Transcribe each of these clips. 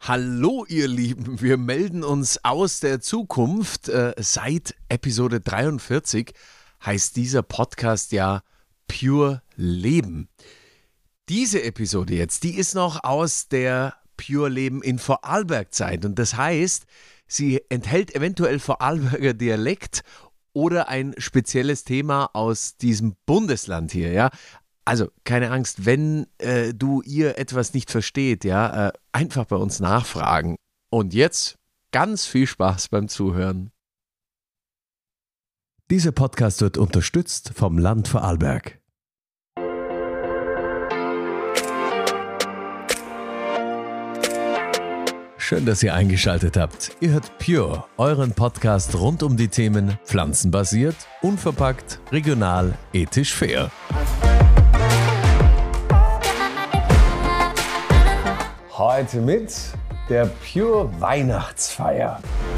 Hallo ihr Lieben, wir melden uns aus der Zukunft. Seit Episode 43 heißt dieser Podcast ja Pure Leben. Diese Episode jetzt, die ist noch aus der Pure Leben in Vorarlberg-Zeit und das heißt, sie enthält eventuell Vorarlberger Dialekt oder ein spezielles Thema aus diesem Bundesland hier, ja. Also, keine Angst, wenn ihr etwas nicht versteht, ja, einfach bei uns nachfragen. Und jetzt ganz viel Spaß beim Zuhören. Dieser Podcast wird unterstützt vom Land Vorarlberg. Schön, dass ihr eingeschaltet habt. Ihr hört Pure, euren Podcast rund um die Themen pflanzenbasiert, unverpackt, regional, ethisch fair. Heute mit der Pure Weihnachtsfeier.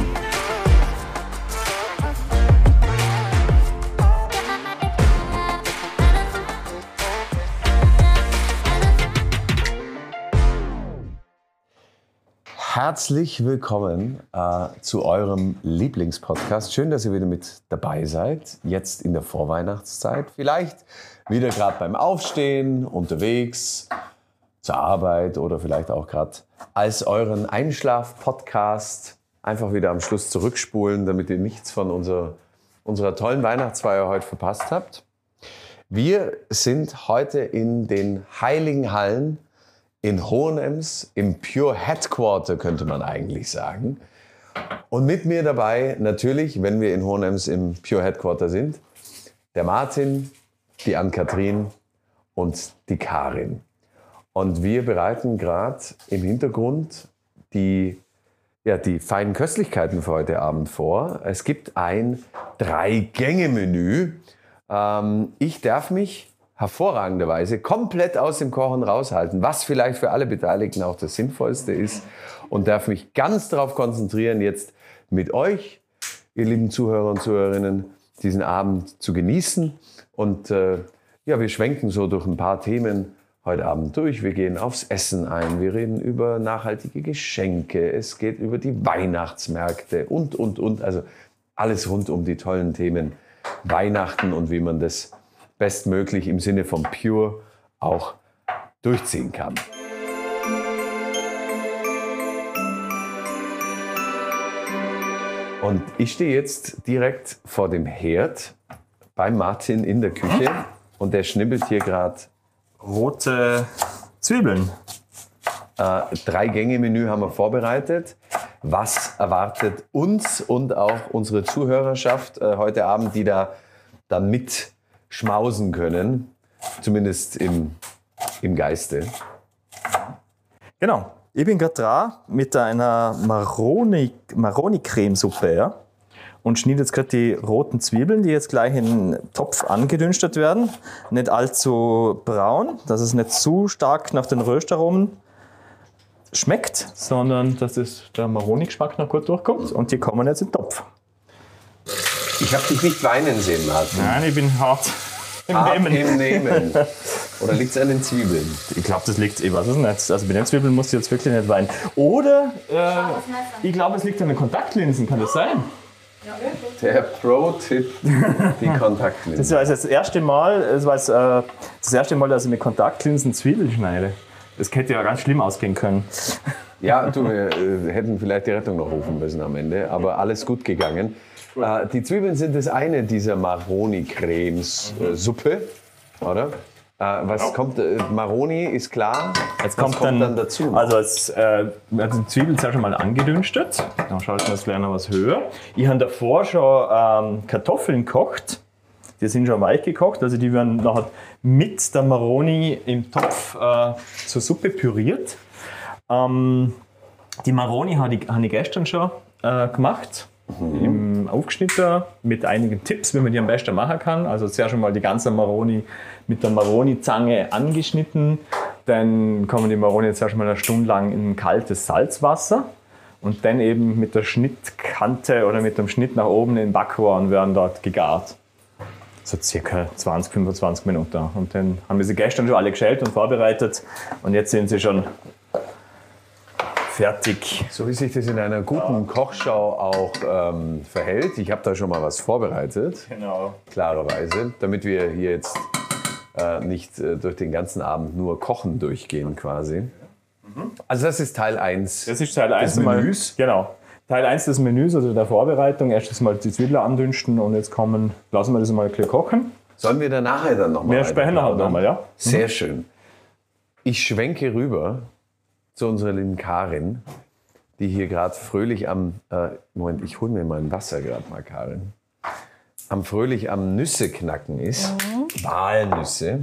Herzlich willkommen zu eurem Lieblingspodcast. Schön, dass ihr wieder mit dabei seid. Jetzt in der Vorweihnachtszeit. Vielleicht wieder gerade beim Aufstehen, unterwegs, zur Arbeit oder vielleicht auch gerade als euren Einschlaf-Podcast einfach wieder am Schluss zurückspulen, damit ihr nichts von unserer tollen Weihnachtsfeier heute verpasst habt. Wir sind heute in den Heiligen Hallen in Hohenems, im Pure Headquarter, könnte man eigentlich sagen. Und mit mir dabei natürlich, wenn wir in Hohenems im Pure Headquarter sind, der Martin, die Ann-Kathrin und die Karin. Und wir bereiten gerade im Hintergrund die feinen Köstlichkeiten für heute Abend vor. Es gibt ein 3-Gänge-Menü. Ich darf mich hervorragenderweise komplett aus dem Kochen raushalten, was vielleicht für alle Beteiligten auch das Sinnvollste ist. Und darf mich ganz darauf konzentrieren, jetzt mit euch, ihr lieben Zuhörer und Zuhörerinnen, diesen Abend zu genießen. Und wir schwenken so durch ein paar Themen heute Abend durch. Wir gehen aufs Essen ein, wir reden über nachhaltige Geschenke, es geht über die Weihnachtsmärkte und. Also alles rund um die tollen Themen Weihnachten und wie man das bestmöglich im Sinne von Pure auch durchziehen kann. Und ich stehe jetzt direkt vor dem Herd beim Martin in der Küche und der schnibbelt hier gerade rote Zwiebeln. 3-Gänge-Menü haben wir vorbereitet. Was erwartet uns und auch unsere Zuhörerschaft heute Abend, die da dann mitschmausen können, zumindest im Geiste? Genau. Ich bin gerade dran mit einer Maroni-Cremesuppe, ja? Und schneide jetzt gerade die roten Zwiebeln, die jetzt gleich in den Topf angedünstet werden. Nicht allzu braun, dass es nicht zu stark nach den Röstaromen schmeckt, sondern dass der Maroni-Geschmack noch gut durchkommt. Und die kommen jetzt in den Topf. Ich habe dich nicht weinen sehen, Martin. Nein, ich bin hart im Nehmen. Oder liegt es an den Zwiebeln? Ich glaube, das liegt, ich weiß es nicht. Also bei den Zwiebeln musst du jetzt wirklich nicht weinen. Oder ich glaube, es liegt an den Kontaktlinsen, kann das sein? Der Pro-Tipp, die Kontaktlinsen. Das war jetzt das erste Mal, dass ich mit Kontaktlinsen Zwiebeln schneide. Das hätte ja ganz schlimm ausgehen können. Ja, wir hätten vielleicht die Rettung noch rufen müssen am Ende, aber alles gut gegangen. Die Zwiebeln sind das eine dieser Maroni-Cremes-Suppe, oder? Was kommt? Maroni ist klar. Jetzt kommt dann dazu. Also die Zwiebeln sind schon mal angedünstet. Dann schalten wir es gleich noch was höher. Ich habe davor schon Kartoffeln gekocht. Die sind schon weich gekocht. Also die werden nachher mit der Maroni im Topf zur Suppe püriert. Die Maroni habe ich gestern schon gemacht. Im Aufgeschnitten mit einigen Tipps, wie man die am besten machen kann. Also zuerst einmal die ganze Maroni mit der Maroni-Zange angeschnitten. Dann kommen die Maroni jetzt erst mal eine Stunde lang in kaltes Salzwasser und dann eben mit der Schnittkante oder mit dem Schnitt nach oben in den Backofen werden dort gegart. So circa 20, 25 Minuten. Und dann haben wir sie gestern schon alle geschält und vorbereitet und jetzt sind sie schon fertig. So wie sich das in einer guten Kochschau auch verhält. Ich habe da schon mal was vorbereitet, Genau. klarerweise, damit wir hier jetzt nicht durch den ganzen Abend nur kochen durchgehen quasi. Also das ist Teil 1 Das ist Teil 1 des Menüs. Genau. Teil 1 des Menüs, also der Vorbereitung. Erstes Mal die Zwiebeln andünsten und jetzt lassen wir das mal ein bisschen kochen. Sollen wir da nachher dann nochmal? Wir sprechen nachher nochmal, ja. Sehr schön. Ich schwenke rüber zu unserer lieben Karin, die hier gerade fröhlich Moment, ich hole mir mal ein Wasser gerade mal, Karin. Fröhlich am Nüsse knacken ist. Walnüsse.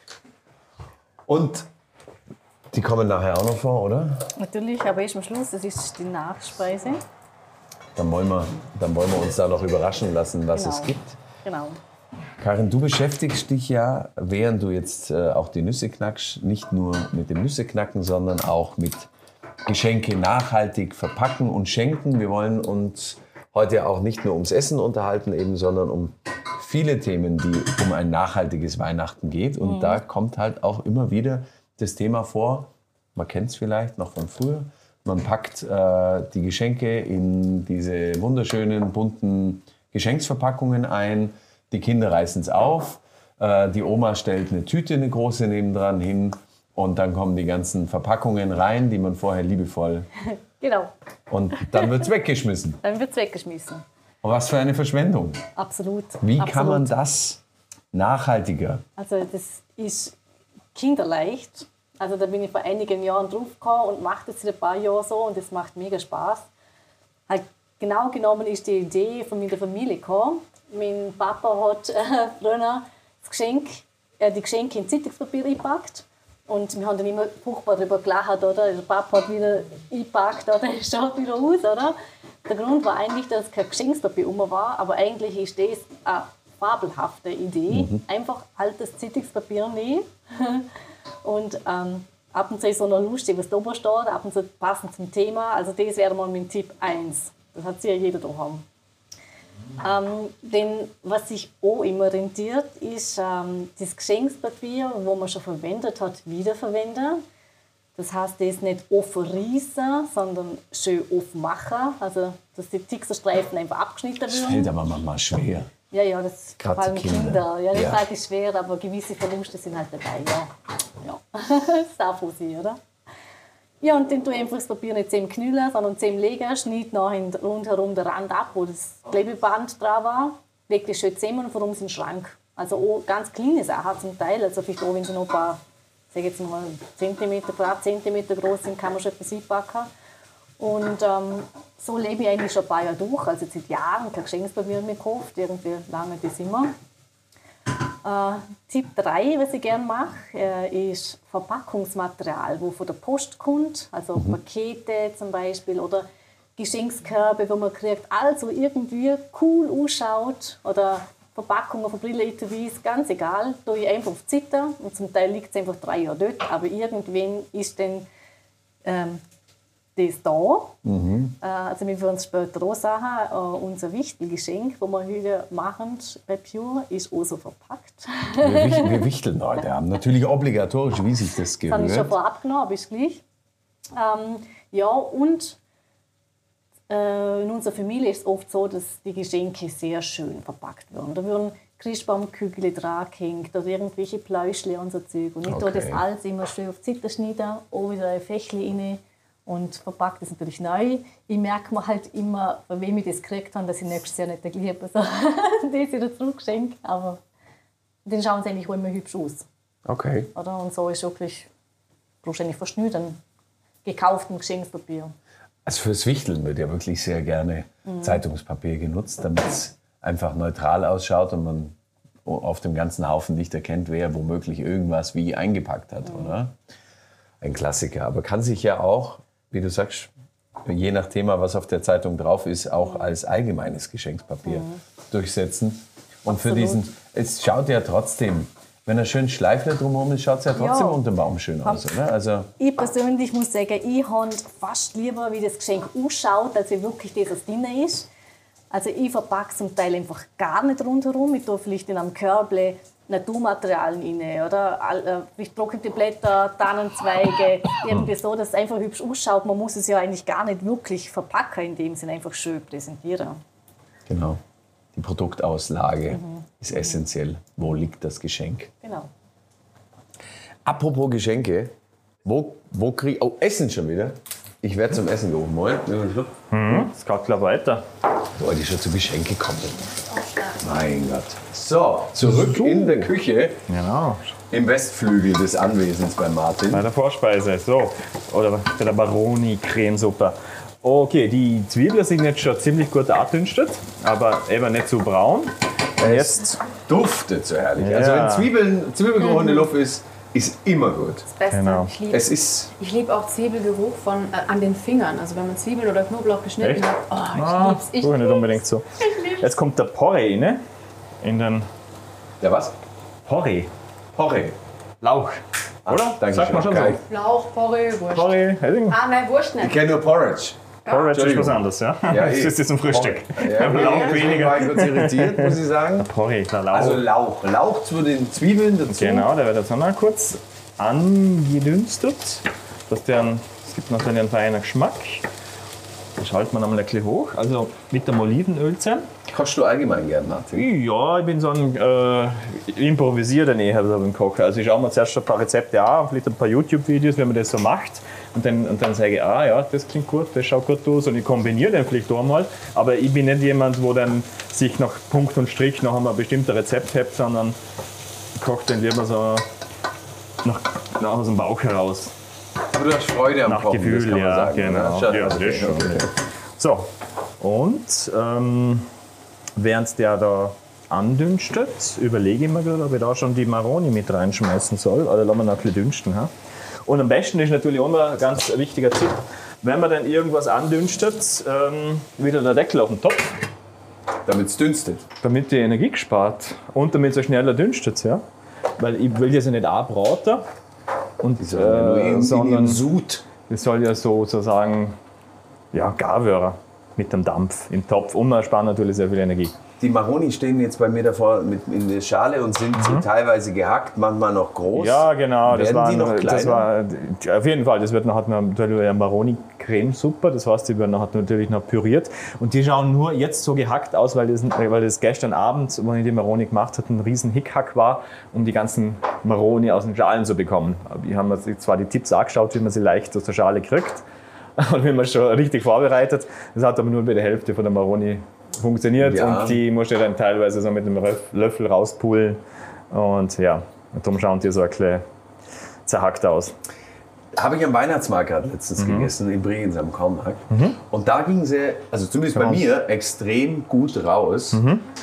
Und die kommen nachher auch noch vor, oder? Natürlich, aber erst am Schluss, das ist die Nachspeise. Dann wollen wir uns da noch überraschen lassen, was es gibt. Genau. Karin, du beschäftigst dich ja, während du jetzt auch die Nüsse knackst, nicht nur mit dem Nüsseknacken, sondern auch mit Geschenke nachhaltig verpacken und schenken. Wir wollen uns heute auch nicht nur ums Essen unterhalten, eben, sondern um viele Themen, die um ein nachhaltiges Weihnachten geht. Und da kommt halt auch immer wieder das Thema vor, man kennt es vielleicht noch von früher, man packt die Geschenke in diese wunderschönen, bunten Geschenksverpackungen ein, die Kinder reißen es auf, die Oma stellt eine Tüte, eine große nebendran hin und dann kommen die ganzen Verpackungen rein, die man vorher liebevoll... Genau. Und dann wird es weggeschmissen. Dann wird es weggeschmissen. Und was für eine Verschwendung. Absolut. Wie Absolut. kann man das nachhaltiger? Also das ist kinderleicht. Also da bin ich vor einigen Jahren draufgekommen und mache das seit ein paar Jahren so und das macht mega Spaß. Halt genau genommen ist die Idee von meiner Familie gekommen. Mein Papa hat früher die Geschenke in Zeitungspapier eingepackt. Und wir haben dann immer furchtbar darüber gelacht, oder? Der Papa hat wieder eingepackt, oder? Es schaut wieder aus, oder? Der Grund war eigentlich, dass kein Geschenkspapier war, aber eigentlich ist das eine fabelhafte Idee. Einfach altes Zeitungspapier nehmen und ab und zu ist so noch lustig, was da oben steht, ab und zu passend zum Thema. Also das wäre mal mein Tipp 1. Das hat sicher jeder daheim. Denn was sich auch immer rentiert, ist das Geschenkspapier, wo man schon verwendet hat, wiederverwenden. Das heißt, das nicht aufreißen, sondern schön aufmachen. Also, dass die Tixerstreifen einfach abgeschnitten Das werden. fällt aber manchmal schwer. Ja, das Gerade vor allem Kinder. Kinder. Ja, das Ja. sage ich schwer, aber gewisse Verluste sind halt dabei. Ja. Das darf auch sein, oder? Ja, und dann tue ich einfach das Papier nicht zusammenknüllen, sondern zusammenlegen, schneide nachher rundherum den Rand ab, wo das Klebeband dran war, lege das schön zusammen und warum in den Schrank. Also auch ganz kleine Sachen zum Teil, also vielleicht auch, wenn sie noch ein paar, sage jetzt mal, Zentimeter groß sind, kann man schon etwas einpacken. Und so lebe ich eigentlich schon ein paar Jahre durch, also seit Jahren kein Geschenkspapier mehr gekauft, irgendwie lange das immer. Tipp 3, was ich gerne mache, ist Verpackungsmaterial, das von der Post kommt, also Pakete zum Beispiel oder Geschenkskörbe, die man kriegt, alles, was irgendwie cool ausschaut oder Verpackungen von Brille-Etuis, ganz egal, tue ich einfach auf die Seite und zum Teil liegt es einfach 3 Jahre dort, aber irgendwann ist dann das da. Also wir werden es später auch sagen, unser wichtiges Geschenk, das wir heute machen bei Pure, ist auch so verpackt. Wir wichteln heute Abend. Natürlich obligatorisch, wie sich das Das habe ich schon gehört. vorab genommen, aber ist gleich. Ja, und in unserer Familie ist es oft so, dass die Geschenke sehr schön verpackt werden. Da werden Christbaumkügel dran gehängt oder irgendwelche Pläuschle und so Zeug. Und ich tue das alles immer schön auf die Seite schneiden, auch wieder ein Fächli rein und verpackt das natürlich neu. Ich merke mir halt immer, von wem ich das gekriegt habe, dass ich nächstes Jahr nicht der gleiche Person das wieder zurückschenke. Aber dann schauen sie eigentlich auch immer hübsch aus. Okay. Oder? Und so ist wirklich, brauchst du eigentlich fast nicht an gekauftem Geschenkspapier. Also fürs Wichteln wird ja wirklich sehr gerne Zeitungspapier genutzt, damit es einfach neutral ausschaut und man auf dem ganzen Haufen nicht erkennt, wer womöglich irgendwas wie eingepackt hat, oder? Ein Klassiker. Aber kann sich ja auch, wie du sagst, je nach Thema, was auf der Zeitung drauf ist, auch als allgemeines Geschenkspapier durchsetzen. Und für diesen, es schaut ja trotzdem, wenn er schön Schleifle drumherum ist, schaut es ja trotzdem unter dem Baum schön aus, oder? Also, Ich persönlich muss sagen, ich habe fast lieber, wie das Geschenk ausschaut, als wie wirklich das, was drin ist. Also ich verpacke zum Teil einfach gar nicht rundherum. Ich tue vielleicht in einem Körble Naturmaterialien rein, oder? Trocknete Blätter, Tannenzweige, irgendwie so, dass es einfach hübsch ausschaut. Man muss es ja eigentlich gar nicht wirklich verpacken, in dem Sinne einfach schön präsentieren. Genau. Die Produktauslage ist essentiell. Wo liegt das Geschenk? Genau. Apropos Geschenke, wo krieg ich... Oh, Essen schon wieder? Ich werde zum Essen gerufen. Moin. Es geht gleich weiter. Leute, die schon zu Geschenke kommen. Mein Gott. So, zurück in der Küche. Genau. Im Westflügel des Anwesens bei Martin. Bei der Vorspeise. So. Oder bei der Baroni-Cremesuppe. Okay, die Zwiebeln sind jetzt schon ziemlich gut angedünstet, aber eben nicht zu braun. Es duftet so herrlich. Ja. Also wenn Zwiebelgeruch in der Luft ist immer gut. Das Beste. Genau. Ich liebe auch Zwiebelgeruch an den Fingern. Also wenn man Zwiebeln oder Knoblauch geschnitten Echt? hat. Oh, ich lieb's. Ich nicht lieb's. unbedingt so. Jetzt kommt der Porree rein. In den Der was? Porree. Porree. Lauch. Oder? Danke Sagt man schön. schon so. Geil. Lauch, Porree, Wurst. Porree. Nein, Wurst Ich nicht. kenne nur Porridge. Porridge ist was Entschuldigung. anderes, ja? Ja, Das ist zum Frühstück. Ja, Lauch deswegen weniger. war ich kurz irritiert, muss ich sagen. Porree, der Lauch. Also Lauch. Lauch zu den Zwiebeln dazu. Genau, der wird jetzt auch noch kurz angedünstet. Es gibt natürlich einen feinen Geschmack. Das schalten wir nochmal ein bisschen hoch. Also mit dem Olivenölzern. Kochst du allgemein gern, Martin? Ja, ich bin so ein improvisierter eher beim Kochen. Also ich schaue mir zuerst ein paar Rezepte an, vielleicht ein paar YouTube-Videos, wie man das so macht. Und dann sage ich, ja, das klingt gut, das schaut gut aus. Und ich kombiniere den vielleicht einmal. Aber ich bin nicht jemand, wo dann sich nach Punkt und Strich noch einmal ein bestimmtes Rezept hat, sondern ich koche den lieber so nach aus dem Bauch heraus. Aber du hast Freude am Nach Kochen, Gefühl, das kann man ja, sagen. genau. Oder? Ja, das ist schon. Okay. So, und während der da andünstet, überlege ich mir gerade, ob ich da schon die Maroni mit reinschmeißen soll. Oder lassen wir noch ein bisschen dünsten. Ha? Und am besten ist natürlich auch noch ein ganz wichtiger Tipp, wenn man dann irgendwas andünstet, wieder der Deckel auf den Topf, Damit es dünstet. damit die Energie gespart und damit es so schneller dünstet. Ja? Weil ich will das ja nicht anbraten, und, sondern Sud. das soll ja sozusagen gar werden mit dem Dampf im Topf. Und man spart natürlich sehr viel Energie. Die Maroni stehen jetzt bei mir davor in der Schale und sind teilweise gehackt, manchmal noch groß. Ja, genau. Werden die noch das kleiner? war auf jeden Fall. Das wird nachher natürlich eine Maroni-Cremesuppe. Das heißt, die werden nachher natürlich noch püriert. Und die schauen nur jetzt so gehackt aus, weil das gestern Abend, als ich die Maroni gemacht habe, ein riesen Hickhack war, um die ganzen Maroni aus den Schalen zu bekommen. Wir haben uns zwar die Tipps angeschaut, wie man sie leicht aus der Schale kriegt und wie man schon richtig vorbereitet. Das hat aber nur bei der Hälfte von der Maroni funktioniert, Ja. und die musste dann teilweise so mit einem Löffel rauspulen. Und ja, und darum schauen die so ein bisschen zerhackt aus. Habe ich am Weihnachtsmarkt gerade letztens gegessen, in Bregenz am Kornmarkt. Und da ging sie, also zumindest bei mir, extrem gut raus.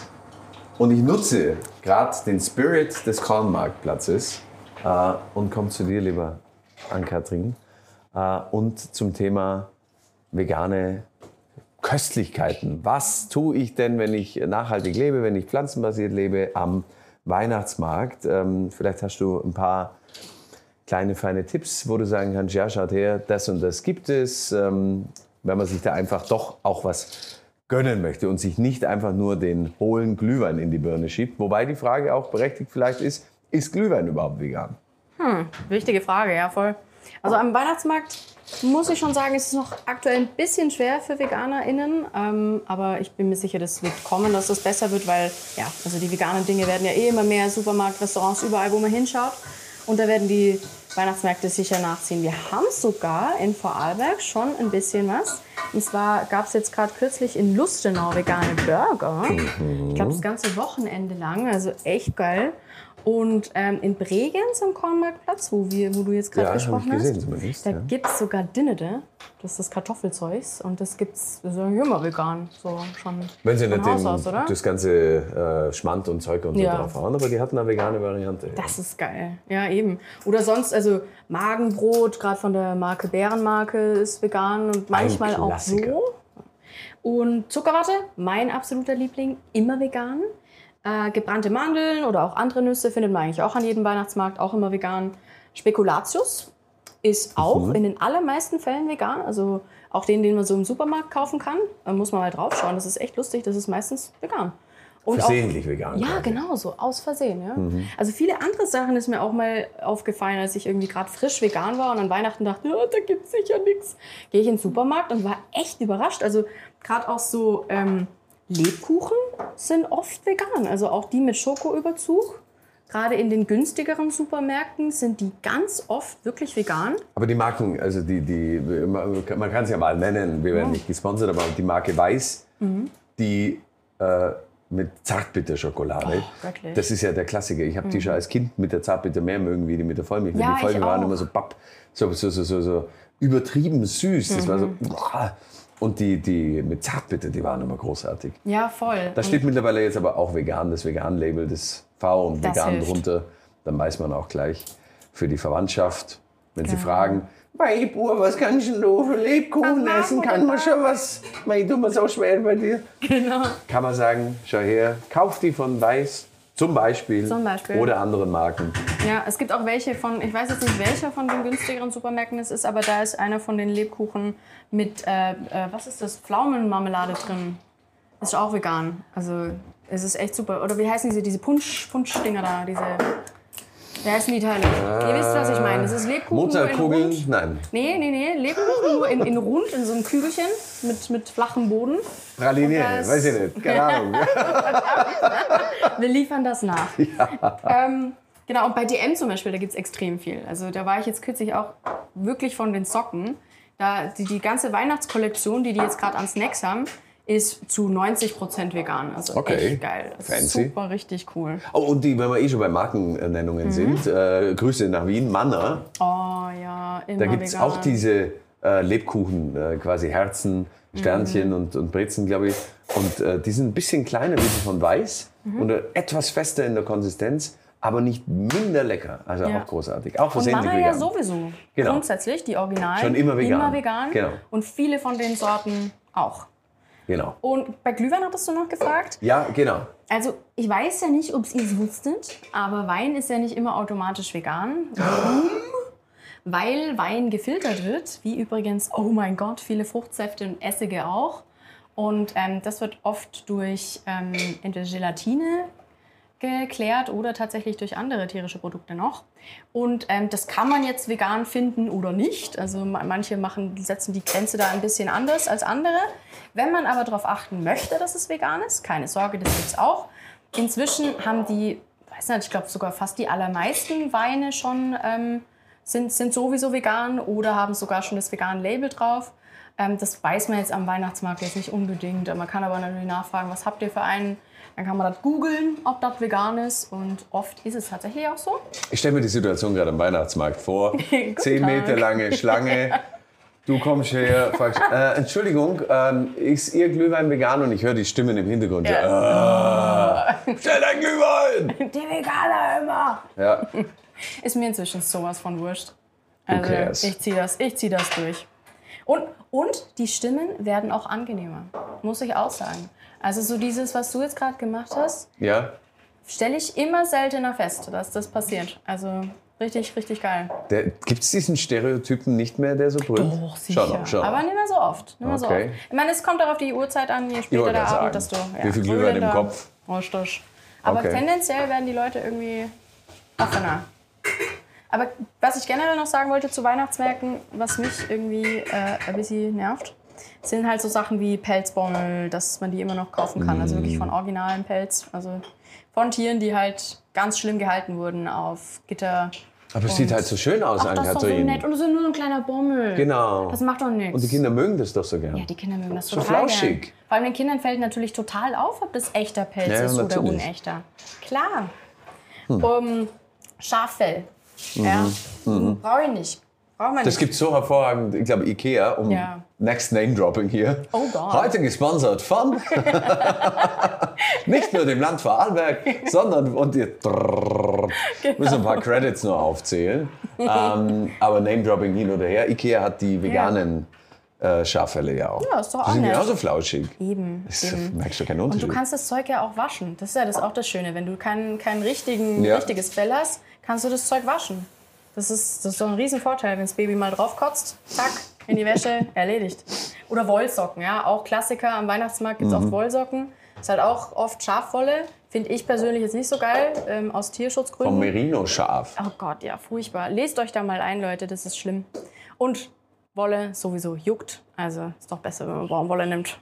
Und ich nutze gerade den Spirit des Kornmarktplatzes und komme zu dir, lieber Ann-Kathrin, und zum Thema vegane Köstlichkeiten. Was tue ich denn, wenn ich nachhaltig lebe, wenn ich pflanzenbasiert lebe, am Weihnachtsmarkt? Vielleicht hast du ein paar kleine, feine Tipps, wo du sagen kannst, ja, schaut her, das und das gibt es, wenn man sich da einfach doch auch was gönnen möchte und sich nicht einfach nur den hohlen Glühwein in die Birne schiebt. Wobei die Frage auch berechtigt vielleicht ist Glühwein überhaupt vegan? Wichtige Frage, ja, voll. Also am Weihnachtsmarkt muss ich schon sagen, ist es noch aktuell ein bisschen schwer für VeganerInnen. Aber ich bin mir sicher, das wird kommen, dass das besser wird, weil also die veganen Dinge werden ja immer mehr, Supermarkt, Restaurants, überall, wo man hinschaut. Und da werden die Weihnachtsmärkte sicher nachziehen. Wir haben sogar in Vorarlberg schon ein bisschen was. Und zwar gab es jetzt gerade kürzlich in Lustenau vegane Burger. Ich glaube, das ganze Wochenende lang, also echt geil. Und in Bregenz am Kornmarktplatz, wo du jetzt gerade gesprochen hast, da gibt es sogar Dinnede. Das ist das Kartoffelzeugs. Und das gibt es immer vegan. So schon Wenn sie nicht Haus aus, oder? das ganze Schmand und Zeug und so drauf haben, aber die hatten eine vegane Variante. Das ist geil. Ja, eben. Oder sonst, also Magenbrot, gerade von der Marke Bärenmarke, ist vegan und manchmal auch so. Und Zuckerwatte, mein absoluter Liebling, immer vegan. Gebrannte Mandeln oder auch andere Nüsse findet man eigentlich auch an jedem Weihnachtsmarkt, auch immer vegan. Spekulatius ist auch in den allermeisten Fällen vegan, also auch den man so im Supermarkt kaufen kann. Da muss man mal drauf schauen, das ist echt lustig, das ist meistens vegan. Und versehentlich auch, vegan. Ja, quasi. genau, so aus Versehen. Ja. Also viele andere Sachen ist mir auch mal aufgefallen, als ich irgendwie gerade frisch vegan war und an Weihnachten dachte, ja, da gibt es sicher nichts. Gehe ich in den Supermarkt und war echt überrascht. Also gerade auch so Lebkuchen sind oft vegan. Also auch die mit Schokoüberzug. Gerade in den günstigeren Supermärkten sind die ganz oft wirklich vegan. Aber die Marken, also man kann es ja mal nennen, wir werden nicht gesponsert, aber die Marke Weiß, die mit Zartbitterschokolade, göttlich. das ist ja der Klassiker. Ich habe die schon als Kind mit der Zartbitter mehr mögen wie die mit der Vollmilch. Ja, die Vollmilch ich waren auch. immer so übertrieben süß. Das war so, boah. Und die mit Zartbitter, die waren immer großartig. Ja, voll. Da steht mittlerweile jetzt aber auch vegan, das Vegan-Label, das V und Das vegan hilft. drunter. Dann weiß man auch gleich für die Verwandtschaft, wenn sie fragen, Mei, Bub, was kannst du denn da für Lebkuchen essen? Kann man schon was? Mei, tut mir so schwer bei dir. Genau. Kann man sagen, schau her, kauf die von Weiß zum Beispiel, Zum Beispiel. oder anderen Marken. Ja, es gibt auch welche von, ich weiß jetzt nicht, welcher von den günstigeren Supermärkten es ist, aber da ist einer von den Lebkuchen mit, was ist das, Pflaumenmarmelade drin. Ist auch vegan. Also es ist echt super. Oder wie heißen diese Punschdinger da, wie heißen die Teile? Ihr wisst, was ich meine. Das ist Lebkuchen nur in Mozartkugeln? rund. Nein. Nee, Lebkuchen nur in rund, in so einem Kügelchen mit flachem Boden. Praline, Und das- weiß ich nicht, keine Ahnung. Wir liefern das nach. Genau, und bei DM zum Beispiel, da gibt es extrem viel. Also da war ich jetzt kürzlich auch wirklich von den Socken. Da, die ganze Weihnachtskollektion, die jetzt gerade an Snacks haben, ist zu 90% vegan. Also Okay. echt geil. Das ist Fancy. super, richtig cool. Oh, und wenn wir schon bei Markennennungen sind, Grüße nach Wien, Manner. Oh ja, immer Da gibt es vegan. auch diese Lebkuchen, quasi Herzen, Sternchen und Brezen, glaube ich. Und die sind ein bisschen kleiner wie die von Weiß und etwas fester in der Konsistenz, aber nicht minder lecker. Also Ja. auch großartig. Auch Und versehentlich Manna ja vegan. sowieso. Genau. Grundsätzlich, die Original. Schon immer vegan. Immer vegan. Genau. Und viele von den Sorten auch. Genau. Und bei Glühwein hattest du noch gefragt? Ja, genau. Also, ich weiß ja nicht, ob ihr es wusstet, aber Wein ist ja nicht immer automatisch vegan. Warum? Weil Wein gefiltert wird, wie übrigens, oh mein Gott, viele Fruchtsäfte und Essige auch. Und das wird oft durch entweder Gelatine geklärt oder tatsächlich durch andere tierische Produkte noch. Und das kann man jetzt vegan finden oder nicht. Also manche setzen die Grenze da ein bisschen anders als andere. Wenn man aber darauf achten möchte, dass es vegan ist, keine Sorge, das gibt es auch. Inzwischen haben die, weiß nicht, ich glaube sogar fast die allermeisten Weine schon sind sowieso vegan oder haben sogar schon das vegane Label drauf. Das weiß man jetzt am Weihnachtsmarkt jetzt nicht unbedingt. Man kann aber natürlich nachfragen, was habt ihr für einen? Dann kann man das googeln, ob das vegan ist. Und oft ist es tatsächlich auch so. Ich stelle mir die Situation gerade am Weihnachtsmarkt vor. 10 Tag. Meter lange Schlange. Du kommst her, fragst, Entschuldigung, ist Ihr Glühwein vegan? Und ich höre die Stimmen im Hintergrund. Ja. Stell dein Glühwein! Die Veganer immer! Ja. Ist mir inzwischen sowas von wurscht. Also cares? ich zieh das durch. Und die Stimmen werden auch angenehmer, muss ich auch sagen. Also so dieses, was du jetzt gerade gemacht hast, Ja. stelle ich immer seltener fest, dass das passiert. Also richtig, richtig geil. Gibt es diesen Stereotypen nicht mehr, der so brüllt? Doch, sicher. Schon. Aber nicht mehr so oft. Nicht mehr so Okay. oft. Ich meine, es kommt auch auf die Uhrzeit an, je später wollte der gerade Abend, sagen. desto Wie viel Glühwein im brüllender, Kopf? Richtig. Aber Okay. tendenziell werden die Leute irgendwie offener. Aber was ich generell noch sagen wollte zu Weihnachtsmärkten, was mich irgendwie ein bisschen nervt, sind halt so Sachen wie Pelzbommel, dass man die immer noch kaufen kann. Also wirklich von originalem Pelz. Also von Tieren, die halt ganz schlimm gehalten wurden auf Gitter. Aber es sieht halt so schön aus Ach, an das ist doch so Katrin. nett. Und es ist nur so ein kleiner Bommel. Genau. Das macht doch nichts. Und die Kinder mögen das doch so gern. Ja, die Kinder mögen das So total flauschig. gern. Vor allem den Kindern fällt natürlich total auf, ob das echter Pelz Ja, ist oder natürlich. unechter. Klar. Schaffell. Ja. Brauche ich nicht. Braucht man Das nicht. gibt so hervorragend, ich glaube Ikea, Ja. Next Name Dropping hier. Oh Gott. Heute gesponsert von nicht nur dem Land Vorarlberg, sondern und ihr müssen ein paar Credits nur aufzählen. Aber Name Dropping hin oder her. Ikea hat die veganen Schaffelle ja auch. Ja, ist doch Die auch sind nett. genauso flauschig. Eben. Merkst du keinen Und Unterschied. du kannst das Zeug ja auch waschen. Das ist ja auch das Schöne. Wenn du kein Ja. richtiges Fell hast, kannst du das Zeug waschen. Das ist doch ein Riesenvorteil, wenn das Baby mal drauf kotzt, zack, in die Wäsche, erledigt. Oder Wollsocken, ja, auch Klassiker. Am Weihnachtsmarkt gibt es oft Wollsocken. Ist halt auch oft Schafwolle. Finde ich persönlich jetzt nicht so geil, aus Tierschutzgründen. Vom Merino-Schaf. Oh Gott, ja, furchtbar. Lest euch da mal ein, Leute, das ist schlimm. Und Wolle sowieso juckt. Also ist doch besser, wenn man Baumwolle nimmt.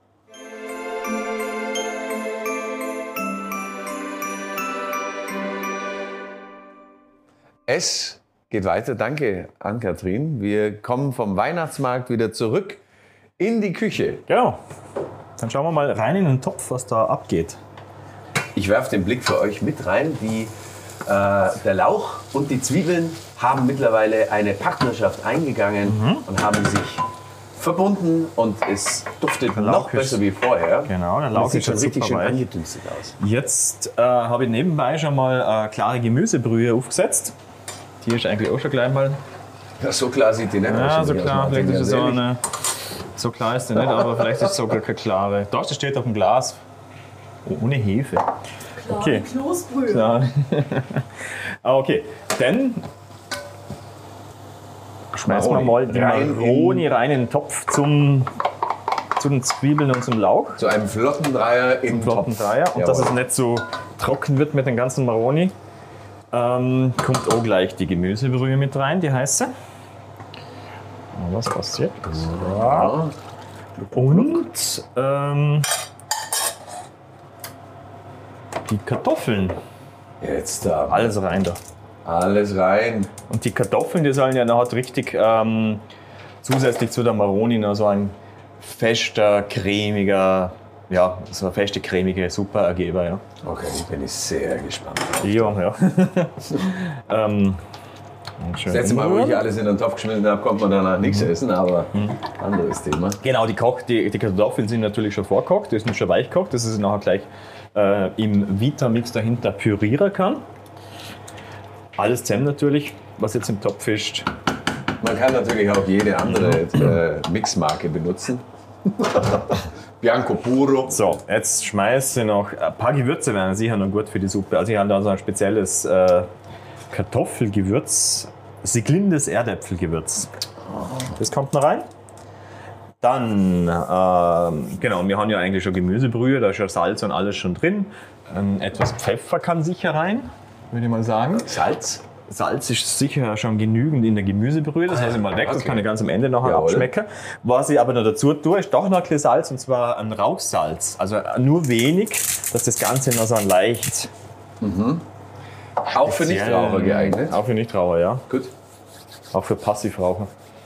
Es geht weiter. Danke, Ann-Kathrin. Wir kommen vom Weihnachtsmarkt wieder zurück in die Küche. Genau. Dann schauen wir mal rein in den Topf, was da abgeht. Ich werfe den Blick für euch mit rein. Der Lauch und die Zwiebeln haben mittlerweile eine Partnerschaft eingegangen und haben sich verbunden und es duftet noch besser wie vorher. Genau, der Und Lauch es sieht ist schon jetzt richtig super schön weich. angedünstet aus. Jetzt habe ich nebenbei schon mal klare Gemüsebrühe aufgesetzt. Die ist eigentlich auch schon gleich mal. Ja, so klar sieht die nicht aus. Ja, so aus, klar, Martin, vielleicht ist es ganz so ehrlich. eine. So klar ist die nicht, aber vielleicht ist es sogar keine klare. Doch, das steht auf dem Glas. Oh, ohne Hefe. Okay. Kloßbrühe. Klar. Okay, dann schmeißen wir mal die Maroni rein in den Topf zu den Zwiebeln und zum Lauch. Zu einem flotten Dreier im Flotten Topf. Dreier. Und dass es Jawohl. nicht so trocken wird mit den ganzen Maroni, kommt auch gleich die Gemüsebrühe mit rein, die heiße. Und was passiert? Ja. Und die Kartoffeln. Jetzt da. Alles rein da. Alles rein. Und die Kartoffeln, die sollen ja noch richtig zusätzlich zu der Maroni noch so ein fester, cremiger, ja, so eine feste, cremige Suppe ergeben. Ja. Okay, bin ich sehr gespannt. Ja. Das letzte Mal, wo ich alles in den Topf geschmissen habe, konnte man danach nichts essen, aber anderes Thema. Genau, die Kartoffeln sind natürlich schon vorkocht, die sind schon weich gekocht, dass ich sie nachher gleich im Vitamix dahinter pürieren kann. Alles zusammen natürlich, was jetzt im Topf ist. Man kann natürlich auch jede andere Mixmarke benutzen. Bianco Puro. So, jetzt schmeiße ich noch ein paar Gewürze, wären sicher noch gut für die Suppe. Also ich habe da so ein spezielles Kartoffelgewürz, Siglindes Erdäpfelgewürz. Das kommt noch rein. Dann, genau, wir haben ja eigentlich schon Gemüsebrühe, da ist ja Salz und alles schon drin. Etwas Pfeffer kann sicher rein, würde ich mal sagen. Salz. Salz ist sicher schon genügend in der Gemüsebrühe, das lasse ich mal weg, das Okay. kann ich ganz am Ende nachher Jawohl. abschmecken. Was ich aber noch dazu tue, ist doch noch ein bisschen Salz, und zwar ein Rauchsalz. Also nur wenig, dass das Ganze noch so ein leicht... Auch für Nichtraucher geeignet. Auch für Nichtraucher, ja. Gut. Auch für Passivraucher.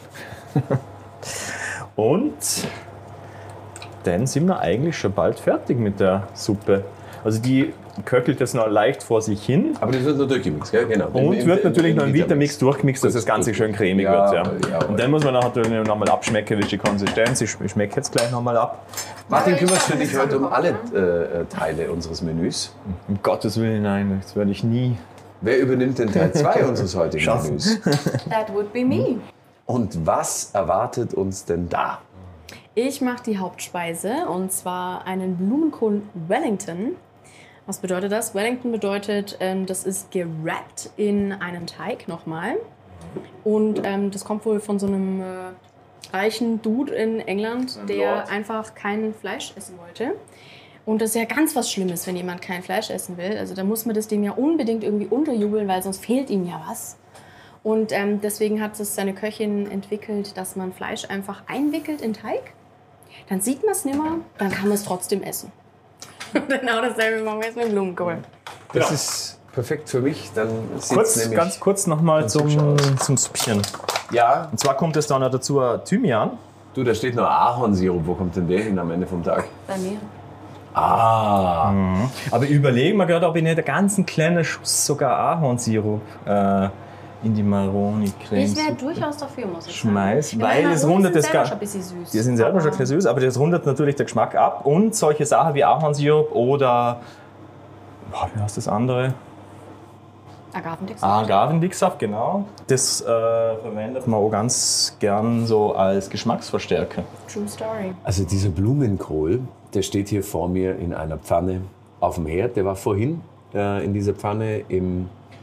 Und dann sind wir eigentlich schon bald fertig mit der Suppe. Also die köchelt jetzt noch leicht vor sich hin. Aber das wird noch durchgemixt, gell? Genau. Und wird natürlich noch im Vitamix durchgemixt, dass Gut, das Ganze gut. schön cremig Ja, wird. Ja. jawohl. Und dann muss man natürlich noch mal abschmecken, wie ist die Konsistenz. Ich schmecke jetzt gleich noch mal ab. Martin, kümmerst du dich heute um alle Teile unseres Menüs? Um Gottes Willen, nein, das werde ich nie. Wer übernimmt den Teil 2 unseres heutigen Menüs? That would be me. Und was erwartet uns denn da? Ich mache die Hauptspeise und zwar einen Blumenkohl Wellington. Was bedeutet das? Wellington bedeutet, das ist gerappt in einen Teig nochmal. Und das kommt wohl von so einem reichen Dude in England, der Lord. einfach kein Fleisch essen wollte. Und das ist ja ganz was Schlimmes, wenn jemand kein Fleisch essen will. Also da muss man das dem ja unbedingt irgendwie unterjubeln, weil sonst fehlt ihm ja was. Und deswegen hat es seine Köchin entwickelt, dass man Fleisch einfach einwickelt in Teig. Dann sieht man es nicht mehr, dann kann man es trotzdem essen. Genau dasselbe machen wir jetzt mit Blumenkohl. Das ist perfekt für mich. Dann sieht's nämlich Ganz kurz nochmal ganz zum hübsch Süppchen. Ja, Und zwar kommt es dann noch dazu Thymian. du, da steht noch Ahornsirup. Wo kommt denn der hin am Ende vom Tag? Bei mir. Ah, Aber ich überlege mir gerade, ob ich nicht einen ganzen kleinen Schuss sogar Ahornsirup in die Maroni-Creme Ich wäre durchaus dafür, muss ich schmeiß, sagen. weil es rundet das gar gar. schon ein bisschen süß. Die sind selber schon ein bisschen süß, aber das rundet natürlich den Geschmack ab. Und solche Sachen wie Ahornsirup oder, wie heißt das andere? Agavendicksaft. Agavendicksaft, genau. Das verwendet man auch ganz gern so als Geschmacksverstärker. True Story. also dieser Blumenkohl, der steht hier vor mir in einer Pfanne auf dem Herd. Der war vorhin in dieser Pfanne im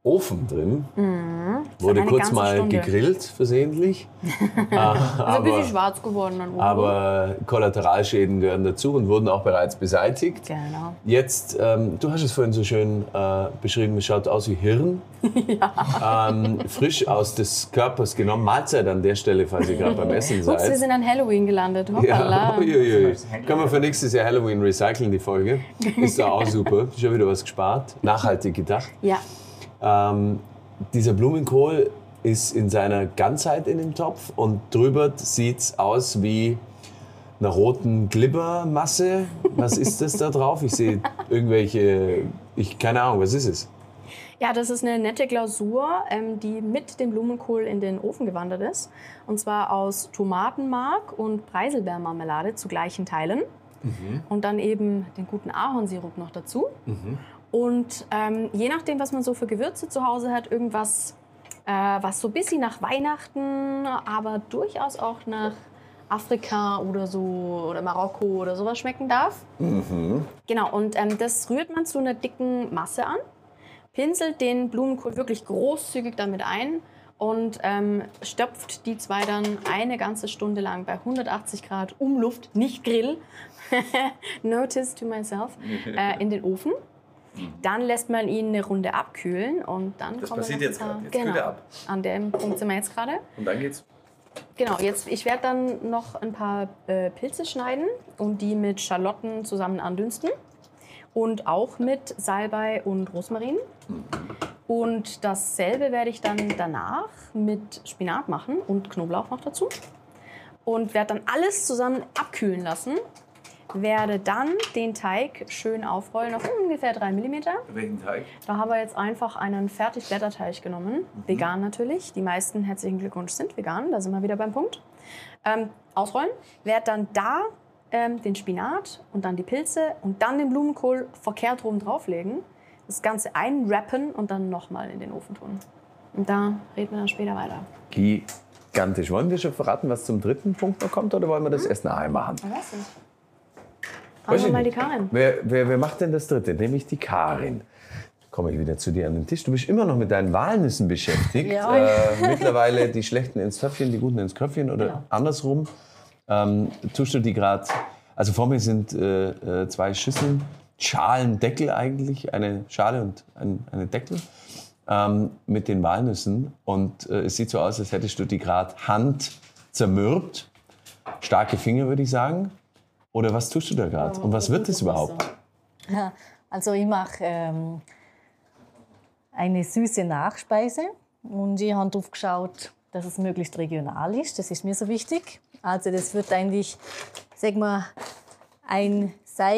Ofen drin. Wurde eine kurz ganze mal Stunde. gegrillt, versehentlich. Ist ein bisschen schwarz geworden. Dann Aber Kollateralschäden gehören dazu und wurden auch bereits beseitigt. Genau. Jetzt, du hast es vorhin so schön beschrieben, es schaut aus wie Hirn. Frisch aus des Körpers genommen. Mahlzeit an der Stelle, falls ihr gerade beim Essen seid. Ups, wir sind an Halloween gelandet. Ja, Hoppala. uiuiui. Können wir für nächstes Jahr Halloween recyceln, die Folge. Ist da auch super. Schon wieder was gespart. Nachhaltig gedacht. Ja. Dieser Blumenkohl ist in seiner Ganzheit in dem Topf und drüber sieht es aus wie einer roten Glibbermasse. Was ist das da drauf? Ich sehe irgendwelche, keine Ahnung, was ist es? Ja, das ist eine nette Glasur, die mit dem Blumenkohl in den Ofen gewandert ist. Und zwar aus Tomatenmark und Preiselbeermarmelade zu gleichen Teilen. Und dann eben den guten Ahornsirup noch dazu. Und je nachdem, was man so für Gewürze zu Hause hat, irgendwas, was so ein bisschen nach Weihnachten, aber durchaus auch nach Afrika oder so oder Marokko oder sowas schmecken darf. Genau, und das rührt man zu einer dicken Masse an, pinselt den Blumenkohl wirklich großzügig damit ein und stopft die zwei dann eine ganze Stunde lang bei 180 Grad Umluft, nicht Grill, notice to myself, in den Ofen. Dann lässt man ihn eine Runde abkühlen und dann Das kommen passiert noch jetzt ein paar- gerade. Jetzt kühlt er ab. An dem Punkt sind wir jetzt gerade. Und dann geht's. Genau, ich werde dann noch ein paar Pilze schneiden und die mit Schalotten zusammen andünsten. Und auch mit Salbei und Rosmarin. Und dasselbe werde ich dann danach mit Spinat machen und Knoblauch noch dazu. Und werde dann alles zusammen abkühlen lassen. Werde dann den Teig schön aufrollen auf ungefähr 3 mm. Welchen Teig? Da haben wir jetzt einfach einen Fertig-Blätterteig genommen. Vegan natürlich. Die meisten, herzlichen Glückwunsch, sind vegan. Da sind wir wieder beim Punkt. Ausrollen. Werde dann da den Spinat und dann die Pilze und dann den Blumenkohl verkehrt rum drauflegen. Das Ganze einwrappen und dann nochmal in den Ofen tun. Und da reden wir dann später weiter. Gigantisch. Wollen wir schon verraten, was zum dritten Punkt noch kommt oder wollen wir das erst nachher machen? Ich weiß nicht. Fragen wir mal die Karin. Wer macht denn das dritte? Nämlich die Karin. Komme ich wieder zu dir an den Tisch. Du bist immer noch mit deinen Walnüssen beschäftigt. Ja. Mittlerweile die schlechten ins Töpfchen, die guten ins Köpfchen oder andersrum. Tust du die gerade, also vor mir sind 2 Schüsseln, Schalendeckel eigentlich, eine Schale und eine Deckel mit den Walnüssen. Und es sieht so aus, als hättest du die gerade Hand zermürbt. Starke Finger, würde ich sagen. Oder was tust du da gerade? Und was wird das überhaupt? Ja, also ich mache eine süße Nachspeise und ich habe darauf geschaut, dass es möglichst regional ist. Das ist mir so wichtig. Also das wird eigentlich, sag mal, ein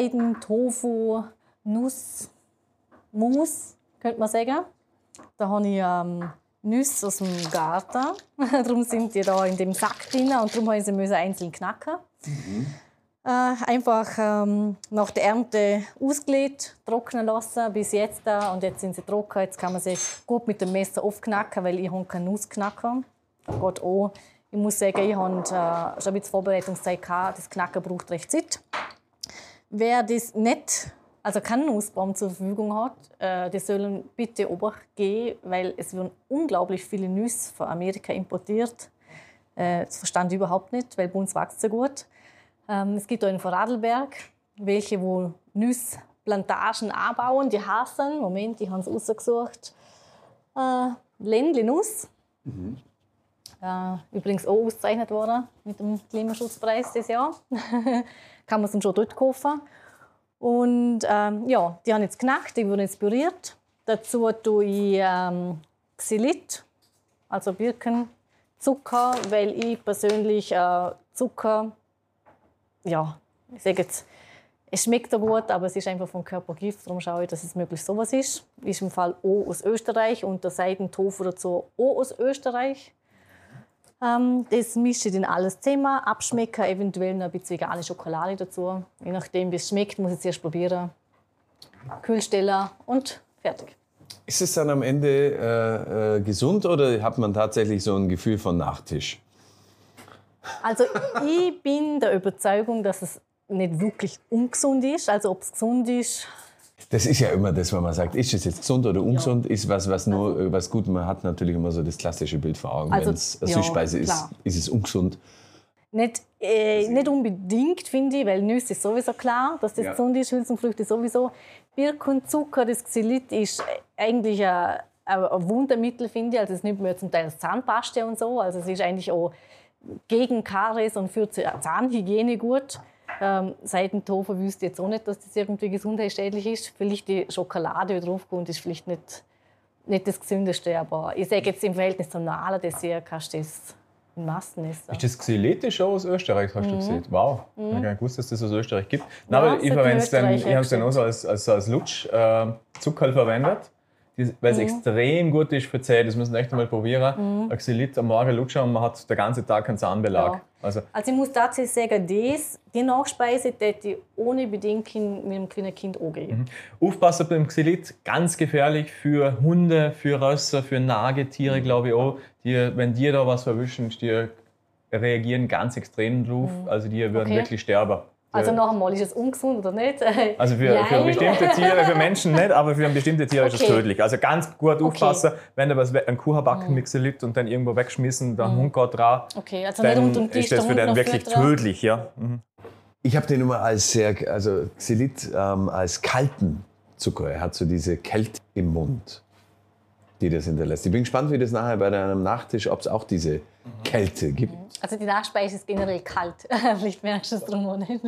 Seiden-Tofu-Nuss-Mousse, könnte man sagen. Da habe ich Nüsse aus dem Garten. Darum sind die da in dem Sack drin und darum musste ich sie einzeln knacken. Einfach nach der Ernte ausgelegt, trocknen lassen bis jetzt da und jetzt sind sie trocken. Jetzt kann man sie gut mit dem Messer aufknacken, weil ich habe keinen Nussknacker. Geht auch. Ich muss sagen, ich habe schon ein bisschen Vorbereitungszeit gehabt. Das Knacken braucht recht Zeit. Wer das nicht, also keinen Nussbaum zur Verfügung hat, die sollen bitte Obacht geben, weil es werden unglaublich viele Nüsse von Amerika importiert. Das verstand ich überhaupt nicht, weil bei uns wächst es so gut. Es gibt auch in Vorarlberg welche, die Nussplantagen anbauen. Die heißen, Moment, ich habe es rausgesucht, Ländli-Nuss. Übrigens auch ausgezeichnet worden mit dem Klimaschutzpreis dieses Jahr. Kann man es dann schon dort kaufen. Und ja, die haben jetzt geknackt, die wurden jetzt püriert. Dazu tue ich Xylit, also Birkenzucker, weil ich persönlich Zucker, ja, ich sage jetzt, es schmeckt gut, aber es ist einfach vom Körper Gift. Darum schaue ich, dass es möglichst sowas ist. Ist im Fall auch aus Österreich und der Seidentofu dazu auch aus Österreich. Das mische ich dann alles zusammen, abschmecken, eventuell noch ein bisschen vegane Schokolade dazu. Je nachdem, wie es schmeckt, muss ich es erst probieren. Kühlstellen und fertig. Ist es dann am Ende gesund oder hat man tatsächlich so ein Gefühl von Nachtisch? Also ich bin der Überzeugung, dass es nicht wirklich ungesund ist. Also ob es gesund ist, Das ist ja immer das, wenn man sagt, ist es jetzt gesund oder ungesund, ist was nur was gut. Man hat natürlich immer so das klassische Bild vor Augen. Also, Wenn es eine Süßspeise ist, klar. ist es ungesund. Nicht unbedingt, finde ich, weil Nüsse ist sowieso klar, dass das gesund ist, Hülsenfrüchte sowieso. Birkenzucker, das Xylit, ist eigentlich ein Wundermittel, finde ich. Also es nimmt man ja zum Teil als Zahnpaste und so. Also es ist eigentlich auch gegen Karies und für Zahnhygiene gut. Seitentofu wüsste jetzt auch nicht, dass das irgendwie gesundheitsschädlich ist. Vielleicht die Schokolade, die draufkommt, ist vielleicht nicht das Gesündeste. Aber ich sage jetzt im Verhältnis zum normalen Dessert kannst du das in Massen essen. Ist das Xylete schon aus Österreich, hast du gesehen? Wow, ich habe gar nicht gewusst, dass das aus Österreich gibt. Nein, Ja, aber ich es hat verwende in es dann, Österreich ich habe es dann auch so als Lutsch Zuckerl verwendet, weil es extrem gut ist für die Zähne. Das müssen wir echt einmal probieren. Ein Xylit am Morgen lutschen und man hat den ganzen Tag keinen Zahnbelag. Ja. Also Ich muss tatsächlich sagen, die Nachspeise hätte ich ohne Bedenken mit einem kleinen Kind angeben. Aufpassen beim Xylit, ganz gefährlich für Hunde, für Rösser, für Nagetiere, glaube ich auch. Wenn die da was verwischen, die reagieren ganz extrem drauf. Also die würden wirklich sterben. Also noch einmal, ist es ungesund oder nicht? Also für bestimmte Tiere, für Menschen nicht, aber für bestimmte Tiere ist es tödlich. Also ganz gut aufpassen, wenn du einen Kuchenbacken mit Xylit und dann irgendwo wegschmissen, der Hund geht dran, Okay, also dann nicht unter dem Tisch, ist das für der den Hund noch wirklich füttern. tödlich. Ja. Ich habe den immer als Xylit als kalten Zucker. Er hat so diese Kälte im Mund, die das hinterlässt. Ich bin gespannt, wie das nachher bei deinem Nachtisch, ob es auch diese Kälte gibt. Also die Nachspeise ist generell kalt. Vielleicht merkst du es drum auch nicht.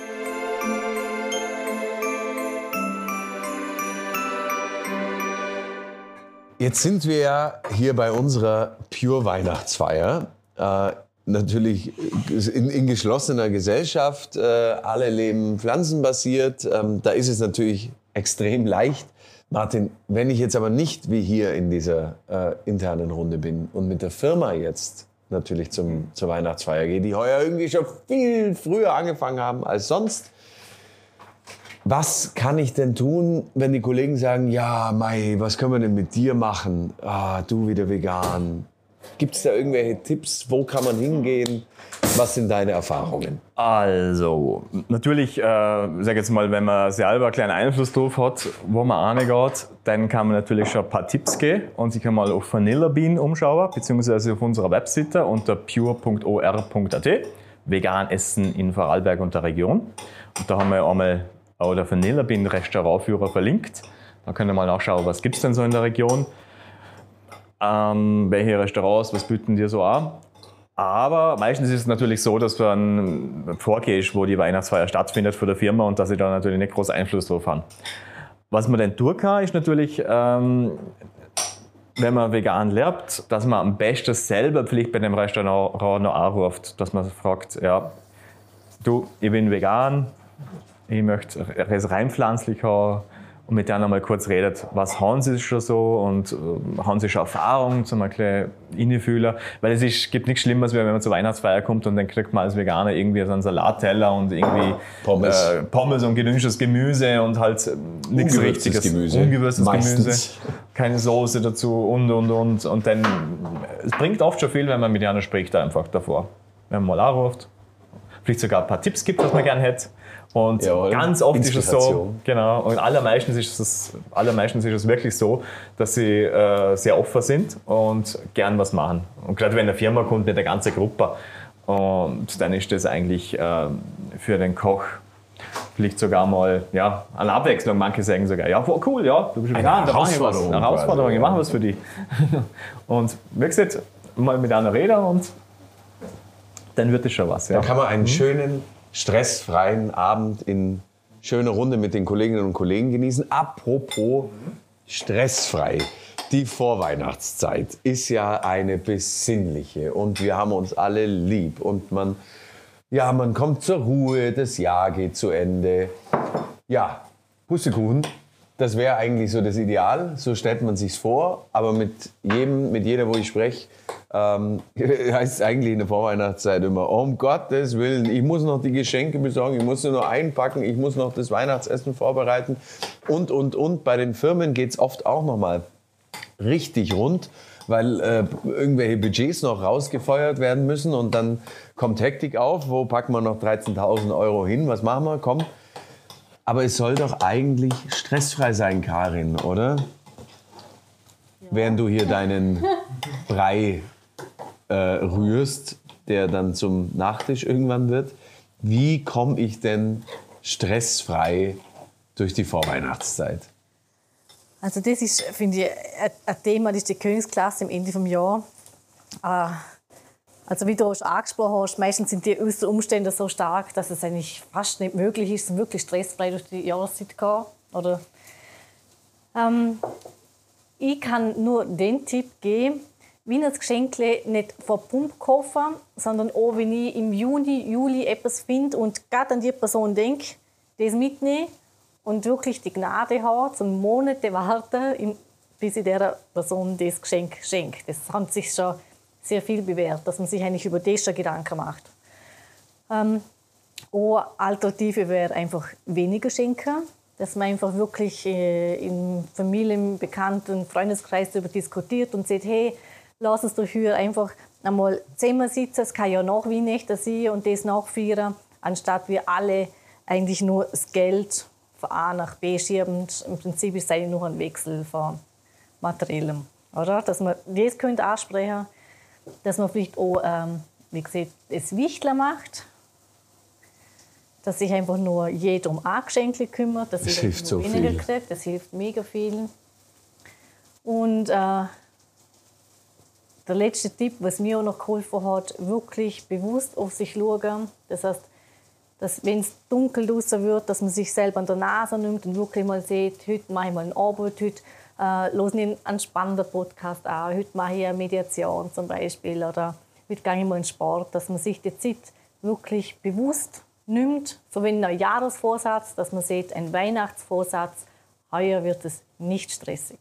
Jetzt sind wir ja hier bei unserer Pure-Weihnachtsfeier. Natürlich in geschlossener Gesellschaft. Alle leben pflanzenbasiert. Da ist es natürlich extrem leicht. Martin, wenn ich jetzt aber nicht wie hier in dieser internen Runde bin und mit der Firma jetzt natürlich zur Weihnachtsfeier gehe, die heuer irgendwie schon viel früher angefangen haben als sonst. Was kann ich denn tun, wenn die Kollegen sagen, ja, Mai, was können wir denn mit dir machen? Ah, du wieder vegan. Gibt es da irgendwelche Tipps? Wo kann man hingehen? Was sind deine Erfahrungen? Also, natürlich, sag jetzt mal, wenn man selber einen kleinen Einfluss drauf hat, wo man reingeht, dann kann man natürlich schon ein paar Tipps geben und sich einmal auf Vanilla Bean umschauen, beziehungsweise auf unserer Webseite unter pure.or.at. Vegan essen in Vorarlberg und der Region. Und da haben wir einmal auch der Vanilla Bean Restaurantführer verlinkt. Da könnt ihr mal nachschauen, was gibt es denn so in der Region. Welche Restaurants, was bieten die so an? Aber meistens ist es natürlich so, dass du dann vorgehst, wo die Weihnachtsfeier stattfindet für die Firma und dass sie da natürlich nicht groß Einfluss drauf haben. Was man dann tun kann, ist natürlich, wenn man vegan lebt, dass man am besten selber vielleicht bei dem Restaurant noch anruft, dass man fragt, ja, du, ich bin vegan, ich möchte es rein pflanzlich haben. Und mit denen einmal kurz redet, was haben sie schon so und haben sie schon Erfahrung, zum ein bisschen reinfühlen. Weil es gibt nichts Schlimmeres, wenn man zur Weihnachtsfeier kommt und dann kriegt man als Veganer irgendwie so einen Salatteller und irgendwie Pommes und gedünschtes Gemüse und halt nichts richtiges. Ungewürztes Gemüse. Keine Soße dazu und. Und dann, es bringt oft schon viel, wenn man mit denen spricht einfach davor. Wenn man mal anruft, vielleicht sogar ein paar Tipps gibt, was man gerne hätte. Und ganz oft ist es so, genau, und allermeistens ist es wirklich so, dass sie sehr offen sind und gern was machen. Und gerade wenn eine Firma kommt mit der ganzen Gruppe, und dann ist das eigentlich für den Koch vielleicht sogar mal eine Abwechslung. Manche sagen sogar, ja, cool, ja, du bist vegan, da mache ich was. Eine Herausforderung, ich mache was für dich. Und wie gesagt, mal mit einer reden und dann wird es schon was. Ja. Da kann man einen schönen, stressfreien Abend in schöner Runde mit den Kolleginnen und Kollegen genießen. Apropos stressfrei. Die Vorweihnachtszeit ist ja eine besinnliche und wir haben uns alle lieb und man kommt zur Ruhe, das Jahr geht zu Ende. Ja, Pustekuchen, das wäre eigentlich so das Ideal, so stellt man sich's vor, aber mit jeder, wo ich spreche, heißt es eigentlich in der Vorweihnachtszeit immer, um Gottes Willen, ich muss noch die Geschenke besorgen, ich muss sie noch einpacken, ich muss noch das Weihnachtsessen vorbereiten und. Bei den Firmen geht es oft auch noch mal richtig rund, weil irgendwelche Budgets noch rausgefeuert werden müssen und dann kommt Hektik auf, wo packen wir noch 13.000 € hin, was machen wir, komm. Aber es soll doch eigentlich stressfrei sein, Karin, oder? Ja. Während du hier deinen Brei rührst, der dann zum Nachtisch irgendwann wird. Wie komme ich denn stressfrei durch die Vorweihnachtszeit? Also das ist, finde ich, ein Thema, das ist die Königsklasse am Ende des Jahres. Also wie du schon angesprochen hast, meistens sind die äußeren Umstände so stark, dass es eigentlich fast nicht möglich ist, wirklich stressfrei durch die Jahreszeit zu gehen. Oder, ich kann nur den Tipp geben, Weihnachtsgeschenkle nicht vor Pump kaufen, sondern auch, wenn ich im Juni, Juli etwas finde und gerade an die Person denke, das mitnehmen und wirklich die Gnade habe, zum Monate warten, bis ich der Person das Geschenk schenke. Das hat sich schon sehr viel bewährt, dass man sich eigentlich über das schon Gedanken macht. Eine Alternative wäre einfach weniger schenken, dass man einfach wirklich im Familien-, Bekannten-, Freundeskreis darüber diskutiert und sagt, hey, lass uns doch hier einfach einmal zusammensitzen, es kann ja nach Weihnachten sein und das nachfeiern, anstatt wir alle eigentlich nur das Geld von A nach B schieben. Im Prinzip ist es eigentlich nur ein Wechsel von Materiellem. Oder? Dass man das könnte ansprechen, dass man vielleicht auch, wie gesagt, das Wichteln macht, dass sich einfach nur jeder um ein Geschenk kümmert, dass das jeder hilft so weniger viel. kriegt. Das hilft mega viel. Und der letzte Tipp, was mir auch noch geholfen hat, wirklich bewusst auf sich schauen. Das heißt, dass, wenn es dunkel draußen wird, dass man sich selber an der Nase nimmt und wirklich mal sieht, heute mache ich mal eine Arbeit, heute höre ich einen spannenden Podcast an, heute mache ich eine Mediation zum Beispiel oder heute gehe ich mal in Sport, dass man sich die Zeit wirklich bewusst nimmt. So wie ein Jahresvorsatz, dass man sieht, ein Weihnachtsvorsatz, heuer wird es nicht stressig.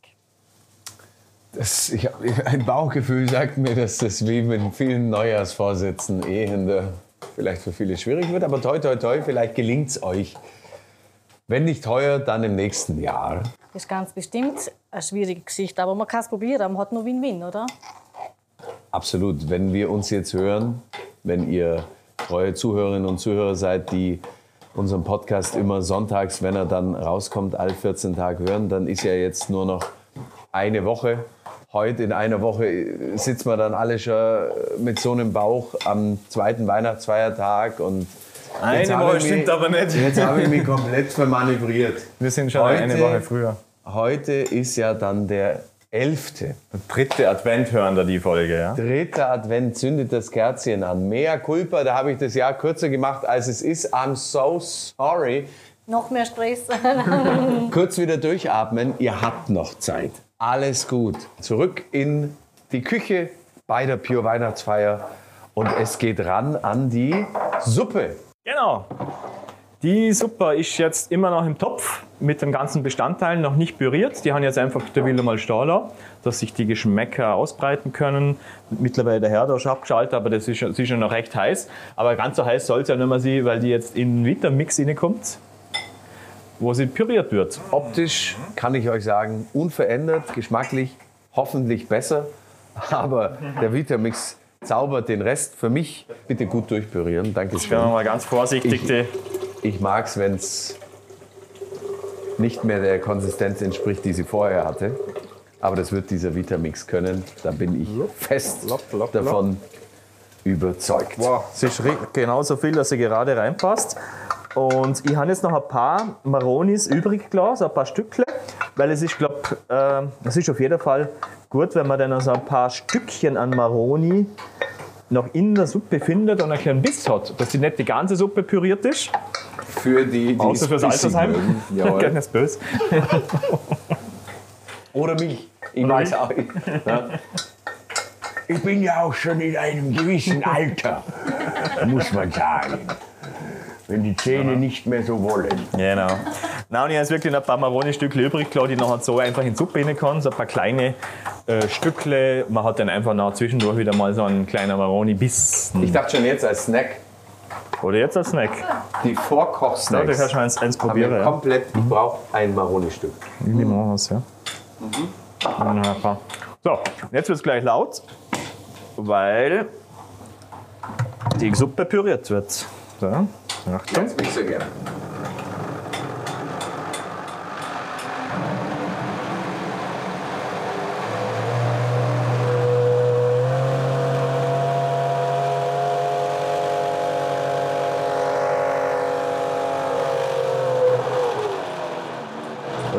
Ein Bauchgefühl sagt mir, dass das wie mit vielen Neujahrsvorsätzen vielleicht für viele schwierig wird. Aber toi, toi, toi, vielleicht gelingt es euch. Wenn nicht heuer, dann im nächsten Jahr. Das ist ganz bestimmt eine schwierige Geschichte, aber man kann es probieren. Man hat nur Win-Win, oder? Absolut. Wenn wir uns jetzt hören, wenn ihr treue Zuhörerinnen und Zuhörer seid, die unseren Podcast immer sonntags, wenn er dann rauskommt, alle 14 Tage hören, dann ist ja jetzt nur noch eine Woche. Heute in einer Woche sitzen wir dann alle schon mit so einem Bauch am zweiten Weihnachtsfeiertag. Und eine Woche stimmt aber nicht. Jetzt habe ich mich komplett vermanövriert. Wir sind schon eine Woche früher. Heute ist ja dann der 11. Der 3. Advent hören da die Folge, ja? 3. Advent, zündet das Kerzchen an. Mea culpa, da habe ich das Jahr kürzer gemacht, als es ist. I'm so sorry. Noch mehr Stress. Kurz wieder durchatmen, ihr habt noch Zeit. Alles gut. Zurück in die Küche bei der Pure Weihnachtsfeier und es geht ran an die Suppe. Genau. Die Suppe ist jetzt immer noch im Topf mit den ganzen Bestandteilen, noch nicht püriert. Die haben jetzt einfach der Wille mal stehen lassen, dass sich die Geschmäcker ausbreiten können. Mittlerweile der Herd auch schon abgeschaltet, aber das ist schon noch recht heiß. Aber ganz so heiß soll es ja nicht mehr sein, weil die jetzt in den Vitamix reinkommt, wo sie püriert wird. Optisch kann ich euch sagen, unverändert, geschmacklich hoffentlich besser. Aber der Vitamix zaubert den Rest. Für mich bitte gut durchpürieren. Dankeschön. Schauen wir mal ganz vorsichtig. Ich mag es, wenn es nicht mehr der Konsistenz entspricht, die sie vorher hatte. Aber das wird dieser Vitamix können. Da bin ich fest davon überzeugt. Wow, es ist genauso viel, dass sie gerade reinpasst. Und ich habe jetzt noch ein paar Maronis übrig gelassen, ein paar Stückchen, weil es ist, es ist auf jeden Fall gut, wenn man dann so ein paar Stückchen an Maroni noch in der Suppe findet und einen kleinen Biss hat, dass die nicht die ganze Suppe püriert ist. Für die außer fürs Altersheim. Gerne ist böse. Oder mich. Ich weiß auch. Ja. Ich bin ja auch schon in einem gewissen Alter, muss man sagen. Wenn die Zähne nicht mehr so wollen. Genau. Nein, und ich habe jetzt wirklich ein paar Maroni-Stückchen übrig gelassen, die nachher so einfach in die Suppe rein kann. So ein paar kleine Stückchen. Man hat dann einfach nach zwischendurch wieder mal so einen kleinen Maroni-Biss. Ich dachte schon jetzt als Snack. Oder jetzt als Snack. Die Vorkochsnacks. Ja, du kannst schon eins probieren. Ja. Komplett, ich brauche ein Maroni-Stück. Ich nehme auch was, ja. So, jetzt wird es gleich laut, weil die Suppe püriert wird. So, Achtung. Jetzt bin ich so gerne.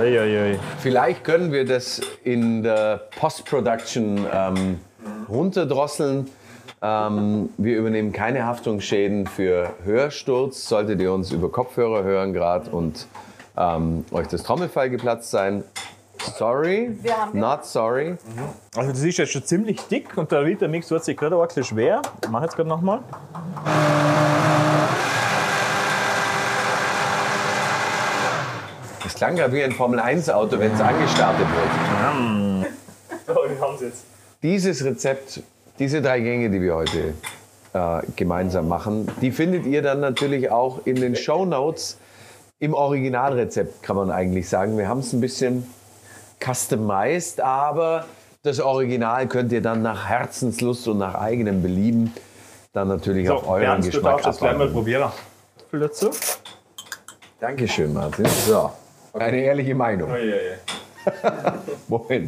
Uiuiui. Vielleicht können wir das in der Post-Production runterdrosseln. Wir übernehmen keine Haftungsschäden für Hörsturz. Solltet ihr uns über Kopfhörer hören gerade und euch das Trommelfell geplatzt sein. Sorry, not sorry. Also das ist jetzt schon ziemlich dick und der Vitamix tut sich gerade auch ein bisschen schwer. Ich mache jetzt gerade nochmal. Das klang gerade wie ein Formel-1-Auto, wenn es angestartet wird. So, wir haben es jetzt. Dieses Rezept, diese 3 Gänge, die wir heute gemeinsam machen, die findet ihr dann natürlich auch in den Shownotes im Originalrezept, kann man eigentlich sagen. Wir haben es ein bisschen customized, aber das Original könnt ihr dann nach Herzenslust und nach eigenem Belieben dann natürlich auf euren Bernd, Geschmack du darfst das gleich mal abwandeln. probieren. Viel dazu. Dankeschön, Martin. So, eine ehrliche Meinung. Wohin?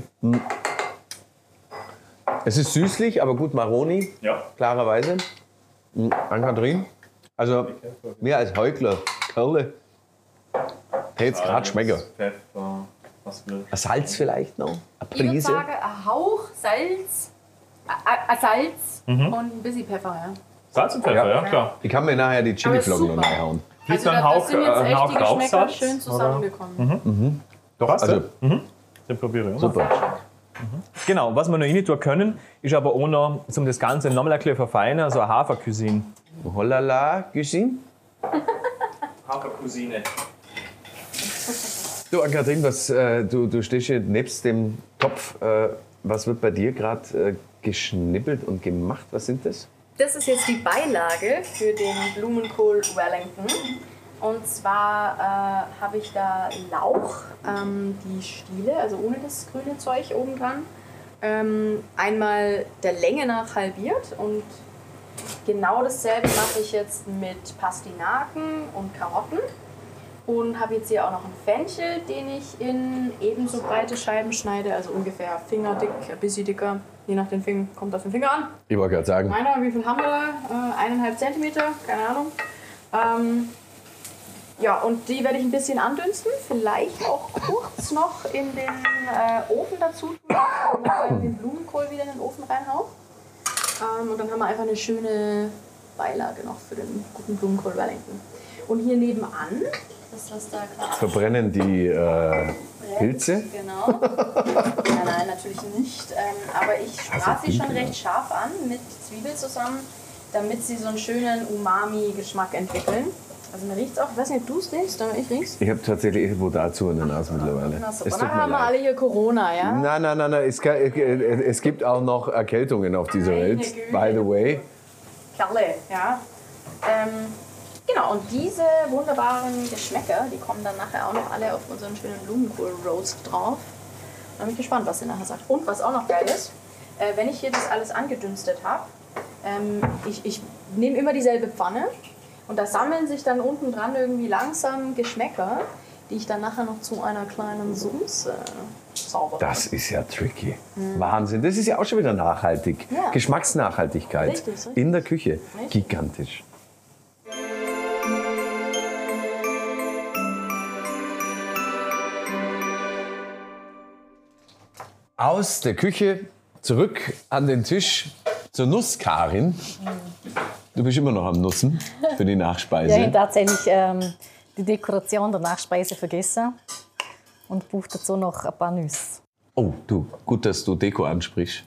Es ist süßlich, aber gut Maroni, Ja. klarerweise. Ann-Kathrin, also mir als Heugler, Kerle, hätte es gerade schmecken. Pfeffer, was will. Ein Salz vielleicht noch? Eine Ich würde Prise? sagen, ein Hauch Salz, Salz und ein bisschen Pfeffer. Ja. Salz und Pfeffer, ja, klar. Ich kann mir nachher die Chiliflocken noch super. reinhauen. Gibt Also einen da Hauch, sind jetzt echt Hauch die Geschmäcker Rauchsalz, schön zusammengekommen. Doch, Passt also Den probiere ich. super. Genau, was wir noch nicht tun können, ist aber auch noch, um das Ganze nochmal ein bisschen verfeinern, so eine Hafercuisine. Hollala, Cuisine. Hafercuisine. Du, Ann-Kathrin, du stehst hier nebst dem Topf. Was wird bei dir gerade geschnippelt und gemacht? Was sind das? Das ist jetzt die Beilage für den Blumenkohl Wellington. Und zwar habe ich da Lauch, die Stiele, also ohne das grüne Zeug oben dran, einmal der Länge nach halbiert und genau dasselbe mache ich jetzt mit Pastinaken und Karotten. Und habe jetzt hier auch noch einen Fenchel, den ich in ebenso breite Scheiben schneide, also ungefähr fingerdick, ein bisschen dicker, je nach den Finger, kommt auf den Finger an. Ich wollte gerade sagen, Meiner, wie viel haben wir da? 1,5 Zentimeter, keine Ahnung. Ja, und die werde ich ein bisschen andünsten, vielleicht auch kurz noch in den Ofen dazu tun, und den Blumenkohl wieder in den Ofen reinhauen. Und dann haben wir einfach eine schöne Beilage noch für den guten Blumenkohl Wellington. Und hier nebenan, das was da gerade verbrennen die Pilze? Genau. Nein, natürlich nicht. Aber ich sprate sie schon recht scharf an mit Zwiebel zusammen, damit sie so einen schönen Umami-Geschmack entwickeln. Also mir riecht es auch, ich weiß nicht, ob du es riechst, aber ich riech's. Ich habe tatsächlich irgendwo dazu in der Nase mittlerweile. Na, super. Es tut Dann mir haben wir leid. alle hier Corona, ja? Nein. Es gibt auch noch Erkältungen auf dieser Meine Welt, Güte. by the way. Kerle, ja. Genau, und diese wunderbaren Geschmäcker, die kommen dann nachher auch noch alle auf unseren schönen Blumenkohl-Roast drauf. Da bin ich gespannt, was sie nachher sagt. Und was auch noch geil ist, wenn ich hier das alles angedünstet habe, ich nehme immer dieselbe Pfanne und da sammeln sich dann unten dran irgendwie langsam Geschmäcker, die ich dann nachher noch zu einer kleinen Soße zaubere. Das ist ja tricky. Wahnsinn. Das ist ja auch schon wieder nachhaltig. Ja. Geschmacksnachhaltigkeit Richtig. in der Küche. Richtig. Gigantisch. Aus der Küche zurück an den Tisch zur Nuss, Karin. Du bist immer noch am Nussen für die Nachspeise. Ja, ich habe tatsächlich die Dekoration der Nachspeise vergessen und brauche dazu noch ein paar Nüsse. Oh, du, gut, dass du Deko ansprichst.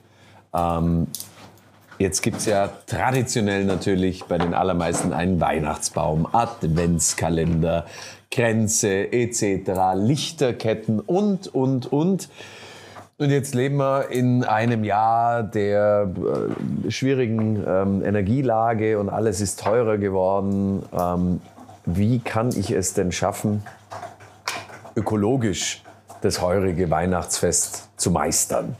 Jetzt gibt es ja traditionell natürlich bei den allermeisten einen Weihnachtsbaum, Adventskalender, Kränze etc., Lichterketten und. Und jetzt leben wir in einem Jahr der schwierigen Energielage und alles ist teurer geworden. Wie kann ich es denn schaffen, ökologisch das heurige Weihnachtsfest zu meistern?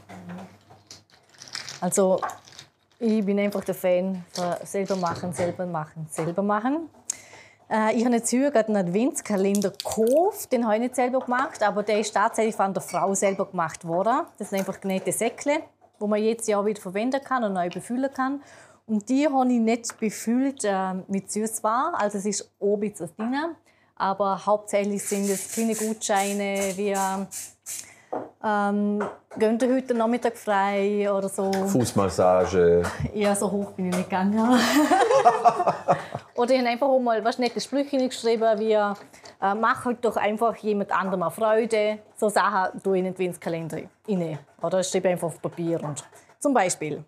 Also, ich bin einfach der Fan von selber machen. Ich habe jetzt hier gerade einen Adventskalender gekauft, den habe ich nicht selber gemacht, aber der ist tatsächlich von der Frau selber gemacht worden. Das sind einfach genähte Säckle, die man jedes Jahr wieder verwenden kann und neu befüllen kann. Und die habe ich nicht befüllt mit Süßwaren, also es ist oben jetzt drin, Aber hauptsächlich sind es kleine Gutscheine wie gönnt ihr heute Nachmittag frei oder so. Fußmassage. Ja, so hoch bin ich nicht gegangen. Oder ich habe einfach auch mal was nette Sprüche geschrieben, wie mach halt doch einfach jemand anderem eine Freude. So Sachen tue ich nicht wie ins Kalender rein. Oder ich schreibe einfach auf Papier. Und zum Beispiel.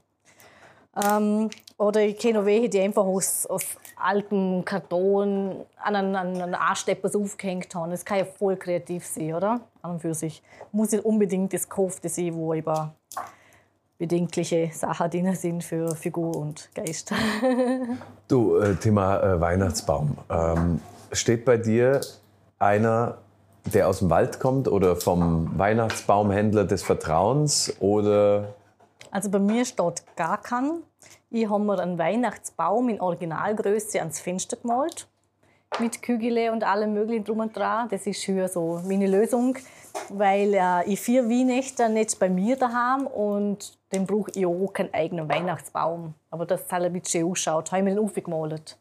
Oder ich kenne auch welche, die einfach aus altem Karton an einen Arschsteppers aufgehängt haben. Das kann ja voll kreativ sein, oder? An und für sich. Muss nicht unbedingt das Gekaufte sein, wo über bedenkliche Sachen drin sind für Figur und Geist. Du, Thema Weihnachtsbaum. Steht bei dir einer, der aus dem Wald kommt oder vom Weihnachtsbaumhändler des Vertrauens? Oder? Also bei mir steht gar kein. Ich habe mir einen Weihnachtsbaum in Originalgröße ans Fenster gemalt. Mit Kügele und allem möglichen drum und dran. Das ist hier so meine Lösung. Weil ich 4 Weihnachten nicht bei mir daheim und dann brauche ich auch keinen eigenen Weihnachtsbaum. Aber das halt ein bisschen ausschaut, habe ich mir den aufgemalt.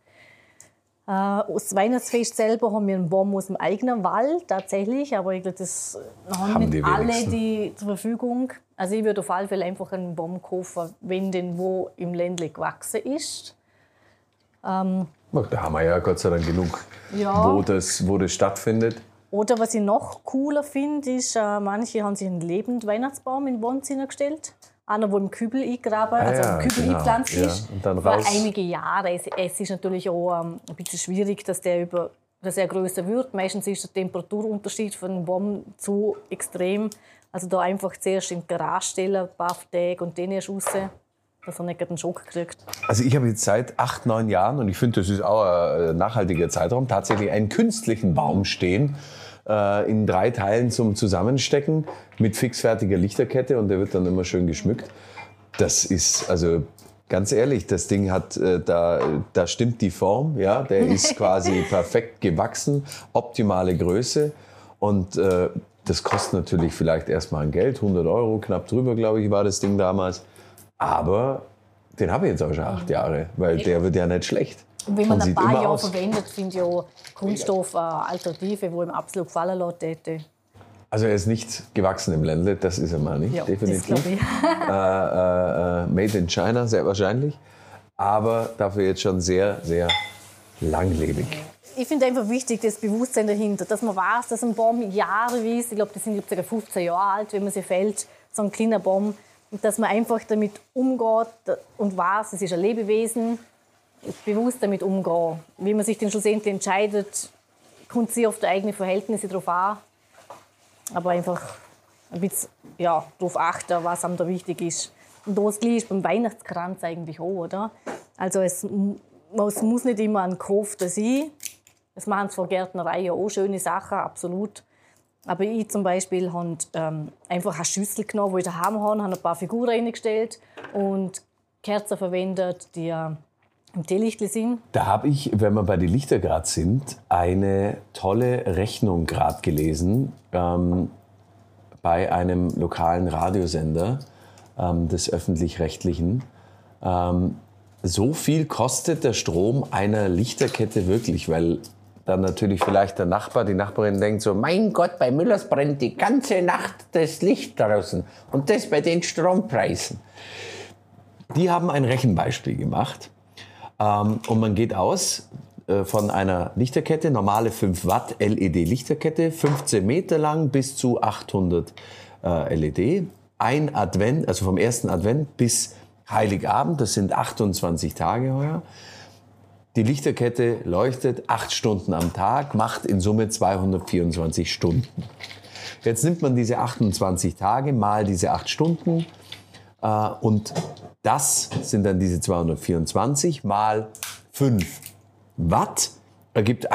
Das Weihnachtsfest selber haben wir einen Baum aus dem eigenen Wald, tatsächlich. Aber ich glaube, das haben nicht alle die zur Verfügung. Also ich würde auf alle Fälle einfach einen Baum kaufen, wenn denn wo im Ländle gewachsen ist. Da haben wir ja Gott sei Dank genug, ja. wo das stattfindet. Oder was ich noch cooler finde, ist, manche haben sich einen lebenden Weihnachtsbaum in den Wohnzimmer gestellt. Einer, der im Kübel eingraben, im Kübel eingepflanzt ist. Und dann für raus. einige Jahre. Es ist natürlich auch ein bisschen schwierig, dass er größer wird. Meistens ist der Temperaturunterschied von einem Baum zu extrem. Also da einfach zuerst in die Garage stellen, ein paar Tage und den erst raus, dass er nicht einen Schock kriegt. Also ich habe jetzt seit 8, 9 Jahren, und ich finde, das ist auch ein nachhaltiger Zeitraum, tatsächlich einen künstlichen Baum stehen, in 3 Teilen zum Zusammenstecken mit fixfertiger Lichterkette, und der wird dann immer schön geschmückt. Das ist, also ganz ehrlich, das Ding hat, da stimmt die Form, ja, der ist quasi perfekt gewachsen, optimale Größe, und das kostet natürlich vielleicht erstmal ein Geld, 100 €, knapp drüber, glaube ich, war das Ding damals. Aber den habe ich jetzt auch schon 8 Jahre, weil der wird ja nicht schlecht. Und wenn man Und ein sieht paar immer Jahre aus. verwendet, finde ich auch Kunststoff eine Alternative, die ihm absolut gefallen lässt. Also er ist nicht gewachsen im Ländle, das ist er mal nicht, Ja, definitiv. das glaube ich. Made in China, sehr wahrscheinlich. Aber dafür jetzt schon sehr, sehr langlebig. Ich finde einfach wichtig, das Bewusstsein dahinter, dass man weiß, dass ein Baum jahreweise, ich glaube, die sind ca. 15 Jahre alt, wenn man sie fällt, so ein kleiner Baum, und dass man einfach damit umgeht und weiß, es ist ein Lebewesen, bewusst damit umgehen. Wie man sich dann schlussendlich entscheidet, kommt sie auf die eigenen Verhältnisse drauf an. Aber einfach ein bisschen darauf achten, was einem da wichtig ist. Und das Gleiche ist beim Weihnachtskranz eigentlich auch, oder? Also es muss nicht immer ein gekaufter sein. Das machen es von Gärtnerei auch schöne Sachen, absolut. Aber ich zum Beispiel habe einfach eine Schüssel genommen, die ich daheim habe, ein paar Figuren reingestellt und Kerzen verwendet, die im Teelichtli sind. Da habe ich, wenn wir bei den Lichter gerade sind, eine tolle Rechnung gerade gelesen bei einem lokalen Radiosender des Öffentlich-Rechtlichen. So viel kostet der Strom einer Lichterkette wirklich, weil dann natürlich vielleicht der Nachbar, die Nachbarin denkt so, mein Gott, bei Müllers brennt die ganze Nacht das Licht draußen und das bei den Strompreisen. Die haben ein Rechenbeispiel gemacht und man geht aus von einer Lichterkette, normale 5 Watt LED-Lichterkette, 15 Meter lang bis zu 800 LED. Ein Advent, also vom ersten Advent bis Heiligabend, das sind 28 Tage heuer. Die Lichterkette leuchtet 8 Stunden am Tag, macht in Summe 224 Stunden. Jetzt nimmt man diese 28 Tage mal diese 8 Stunden und das sind dann diese 224 mal 5 Watt, ergibt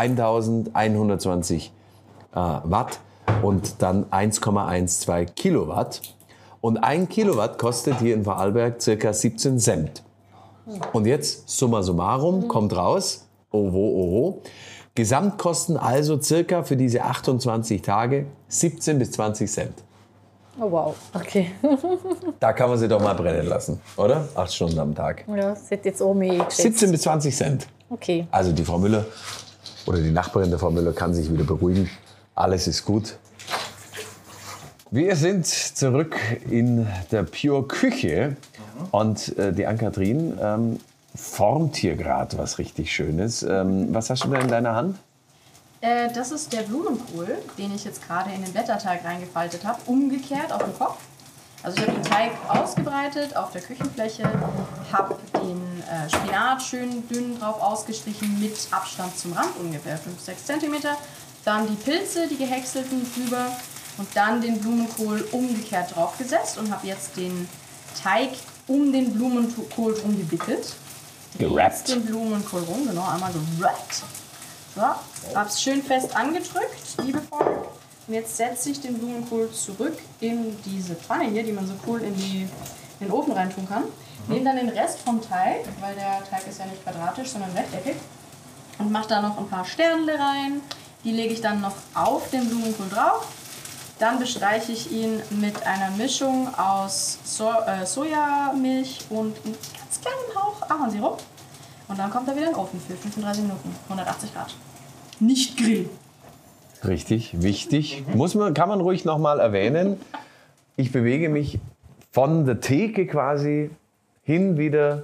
1120 Watt und dann 1,12 Kilowatt. Und 1 Kilowatt kostet hier in Vorarlberg ca. 17 Cent. Und jetzt, summa summarum, kommt raus, oho. Gesamtkosten also circa für diese 28 Tage 17 bis 20 Cent. Oh wow, okay. Da kann man sie doch mal brennen lassen, oder? 8 Stunden am Tag. Ja, das hätte jetzt auch mehr geschätzt. 17 bis 20 Cent. Okay. Also die Frau Müller oder die Nachbarin der Frau Müller kann sich wieder beruhigen. Alles ist gut. Wir sind zurück in der Pure Küche und die Ann-Kathrin formt hier gerade was richtig Schönes. Was hast du da in deiner Hand? Das ist der Blumenkohl, den ich jetzt gerade in den Blätterteig reingefaltet habe, umgekehrt auf den Kopf. Also ich habe den Teig ausgebreitet auf der Küchenfläche, habe den Spinat schön dünn drauf ausgestrichen mit Abstand zum Rand, ungefähr 5-6 cm. Dann die Pilze, die gehäckselten drüber und dann den Blumenkohl umgekehrt draufgesetzt und habe jetzt den Teig um den Blumenkohl drum gewickelt. Gerappt. Den Blumenkohl rum, genau, einmal gerappt. So, hab's schön fest angedrückt, liebevoll. Und jetzt setze ich den Blumenkohl zurück in diese Pfanne hier, die man so cool in den Ofen reintun kann. Nehme dann den Rest vom Teig, weil der Teig ist ja nicht quadratisch, sondern rechteckig. Und mache da noch ein paar Sternle rein. Die lege ich dann noch auf den Blumenkohl drauf. Dann bestreiche ich ihn mit einer Mischung aus Sojamilch und einem ganz kleinen Hauch Ahornsirup. Und dann kommt er wieder in den Ofen für 35 Minuten, 180 Grad. Nicht Grill. Richtig, wichtig. Kann man ruhig noch mal erwähnen. Ich bewege mich von der Theke quasi hin wieder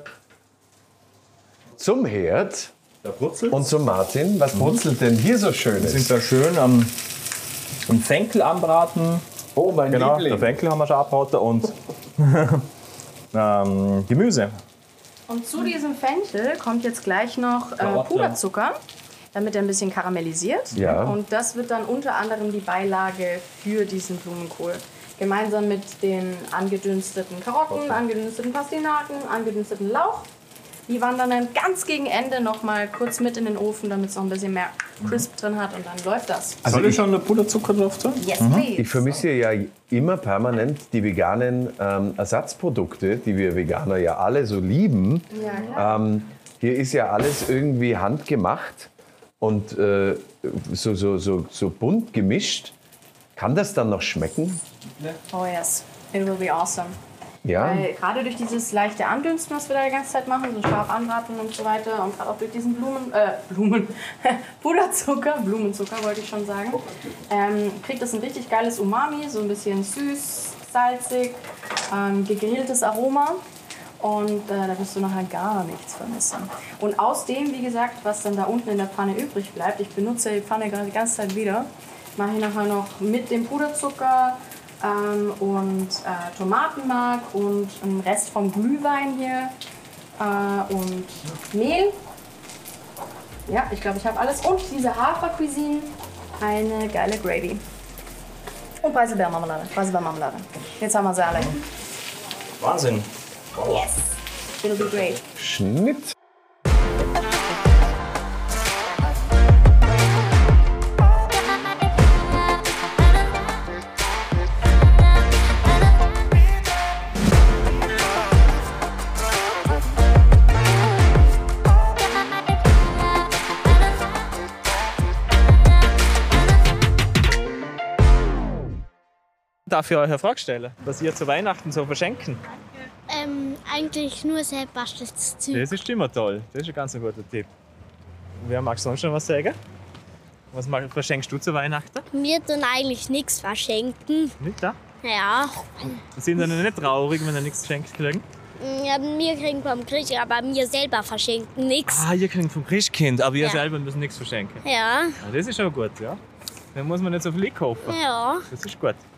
zum Herd Da brutzelt. und zum Martin. Was brutzelt denn hier so Wir Schönes? sind da schön am Fenkel anbraten. Oh, mein Genau, Liebling. der Fenkel haben wir schon abgebraten und Gemüse. Und zu diesem Fenchel kommt jetzt gleich noch Karotte. Puderzucker, damit er ein bisschen karamellisiert. Ja. Und das wird dann unter anderem die Beilage für diesen Blumenkohl. Gemeinsam mit den angedünsteten Karotten, angedünsteten Pastinaken, angedünsteten Lauch. Die wandern dann ganz gegen Ende noch mal kurz mit in den Ofen, damit es noch ein bisschen mehr Crisp drin hat und dann läuft das. Also Soll ich schon der Puderzucker drauf tun? Yes, please. Ich vermisse ja immer permanent die veganen Ersatzprodukte, die wir Veganer ja alle so lieben. Ja, klar. Hier ist ja alles irgendwie handgemacht und so bunt gemischt. Kann das dann noch schmecken? Oh yes, it will be awesome. Ja. Weil gerade durch dieses leichte Andünsten, was wir da die ganze Zeit machen, so scharf anbraten und so weiter und gerade auch durch diesen Blumenzucker wollte ich schon sagen, kriegt das ein richtig geiles Umami, so ein bisschen süß, salzig, gegrilltes Aroma und da wirst du nachher gar nichts vermissen. Und aus dem, wie gesagt, was dann da unten in der Pfanne übrig bleibt, ich benutze die Pfanne gerade die ganze Zeit wieder, mache ich nachher noch mit dem Puderzucker und Tomatenmark und einen Rest vom Glühwein hier und Mehl. Ja, ich glaube, ich habe alles. Und diese Hafercuisine, eine geile Gravy. Und Preiselbeermarmelade. Jetzt haben wir sie alle. Wahnsinn. Yes, it'll be great. Schnitt. Darf ich euch eine Frage stellen, was ihr zu Weihnachten so verschenken? Eigentlich nur selbstbasteltes Zeug. Das ist immer toll. Das ist ein ganz guter Tipp. Wer mag sonst noch was sagen? Was verschenkst du zu Weihnachten? Wir tun eigentlich nichts verschenken. Nicht da? Ja. Sind dann nicht traurig, wenn ihr nichts geschenkt kriegen? Ja, wir kriegen vom Christkind, aber wir selber verschenken nichts. Ah, ihr kriegt vom Christkind, aber ihr Ja. selber müsst nichts verschenken. Ja. Ah, das ist schon gut, ja. Dann muss man nicht so viel kaufen. Ja. Das ist gut.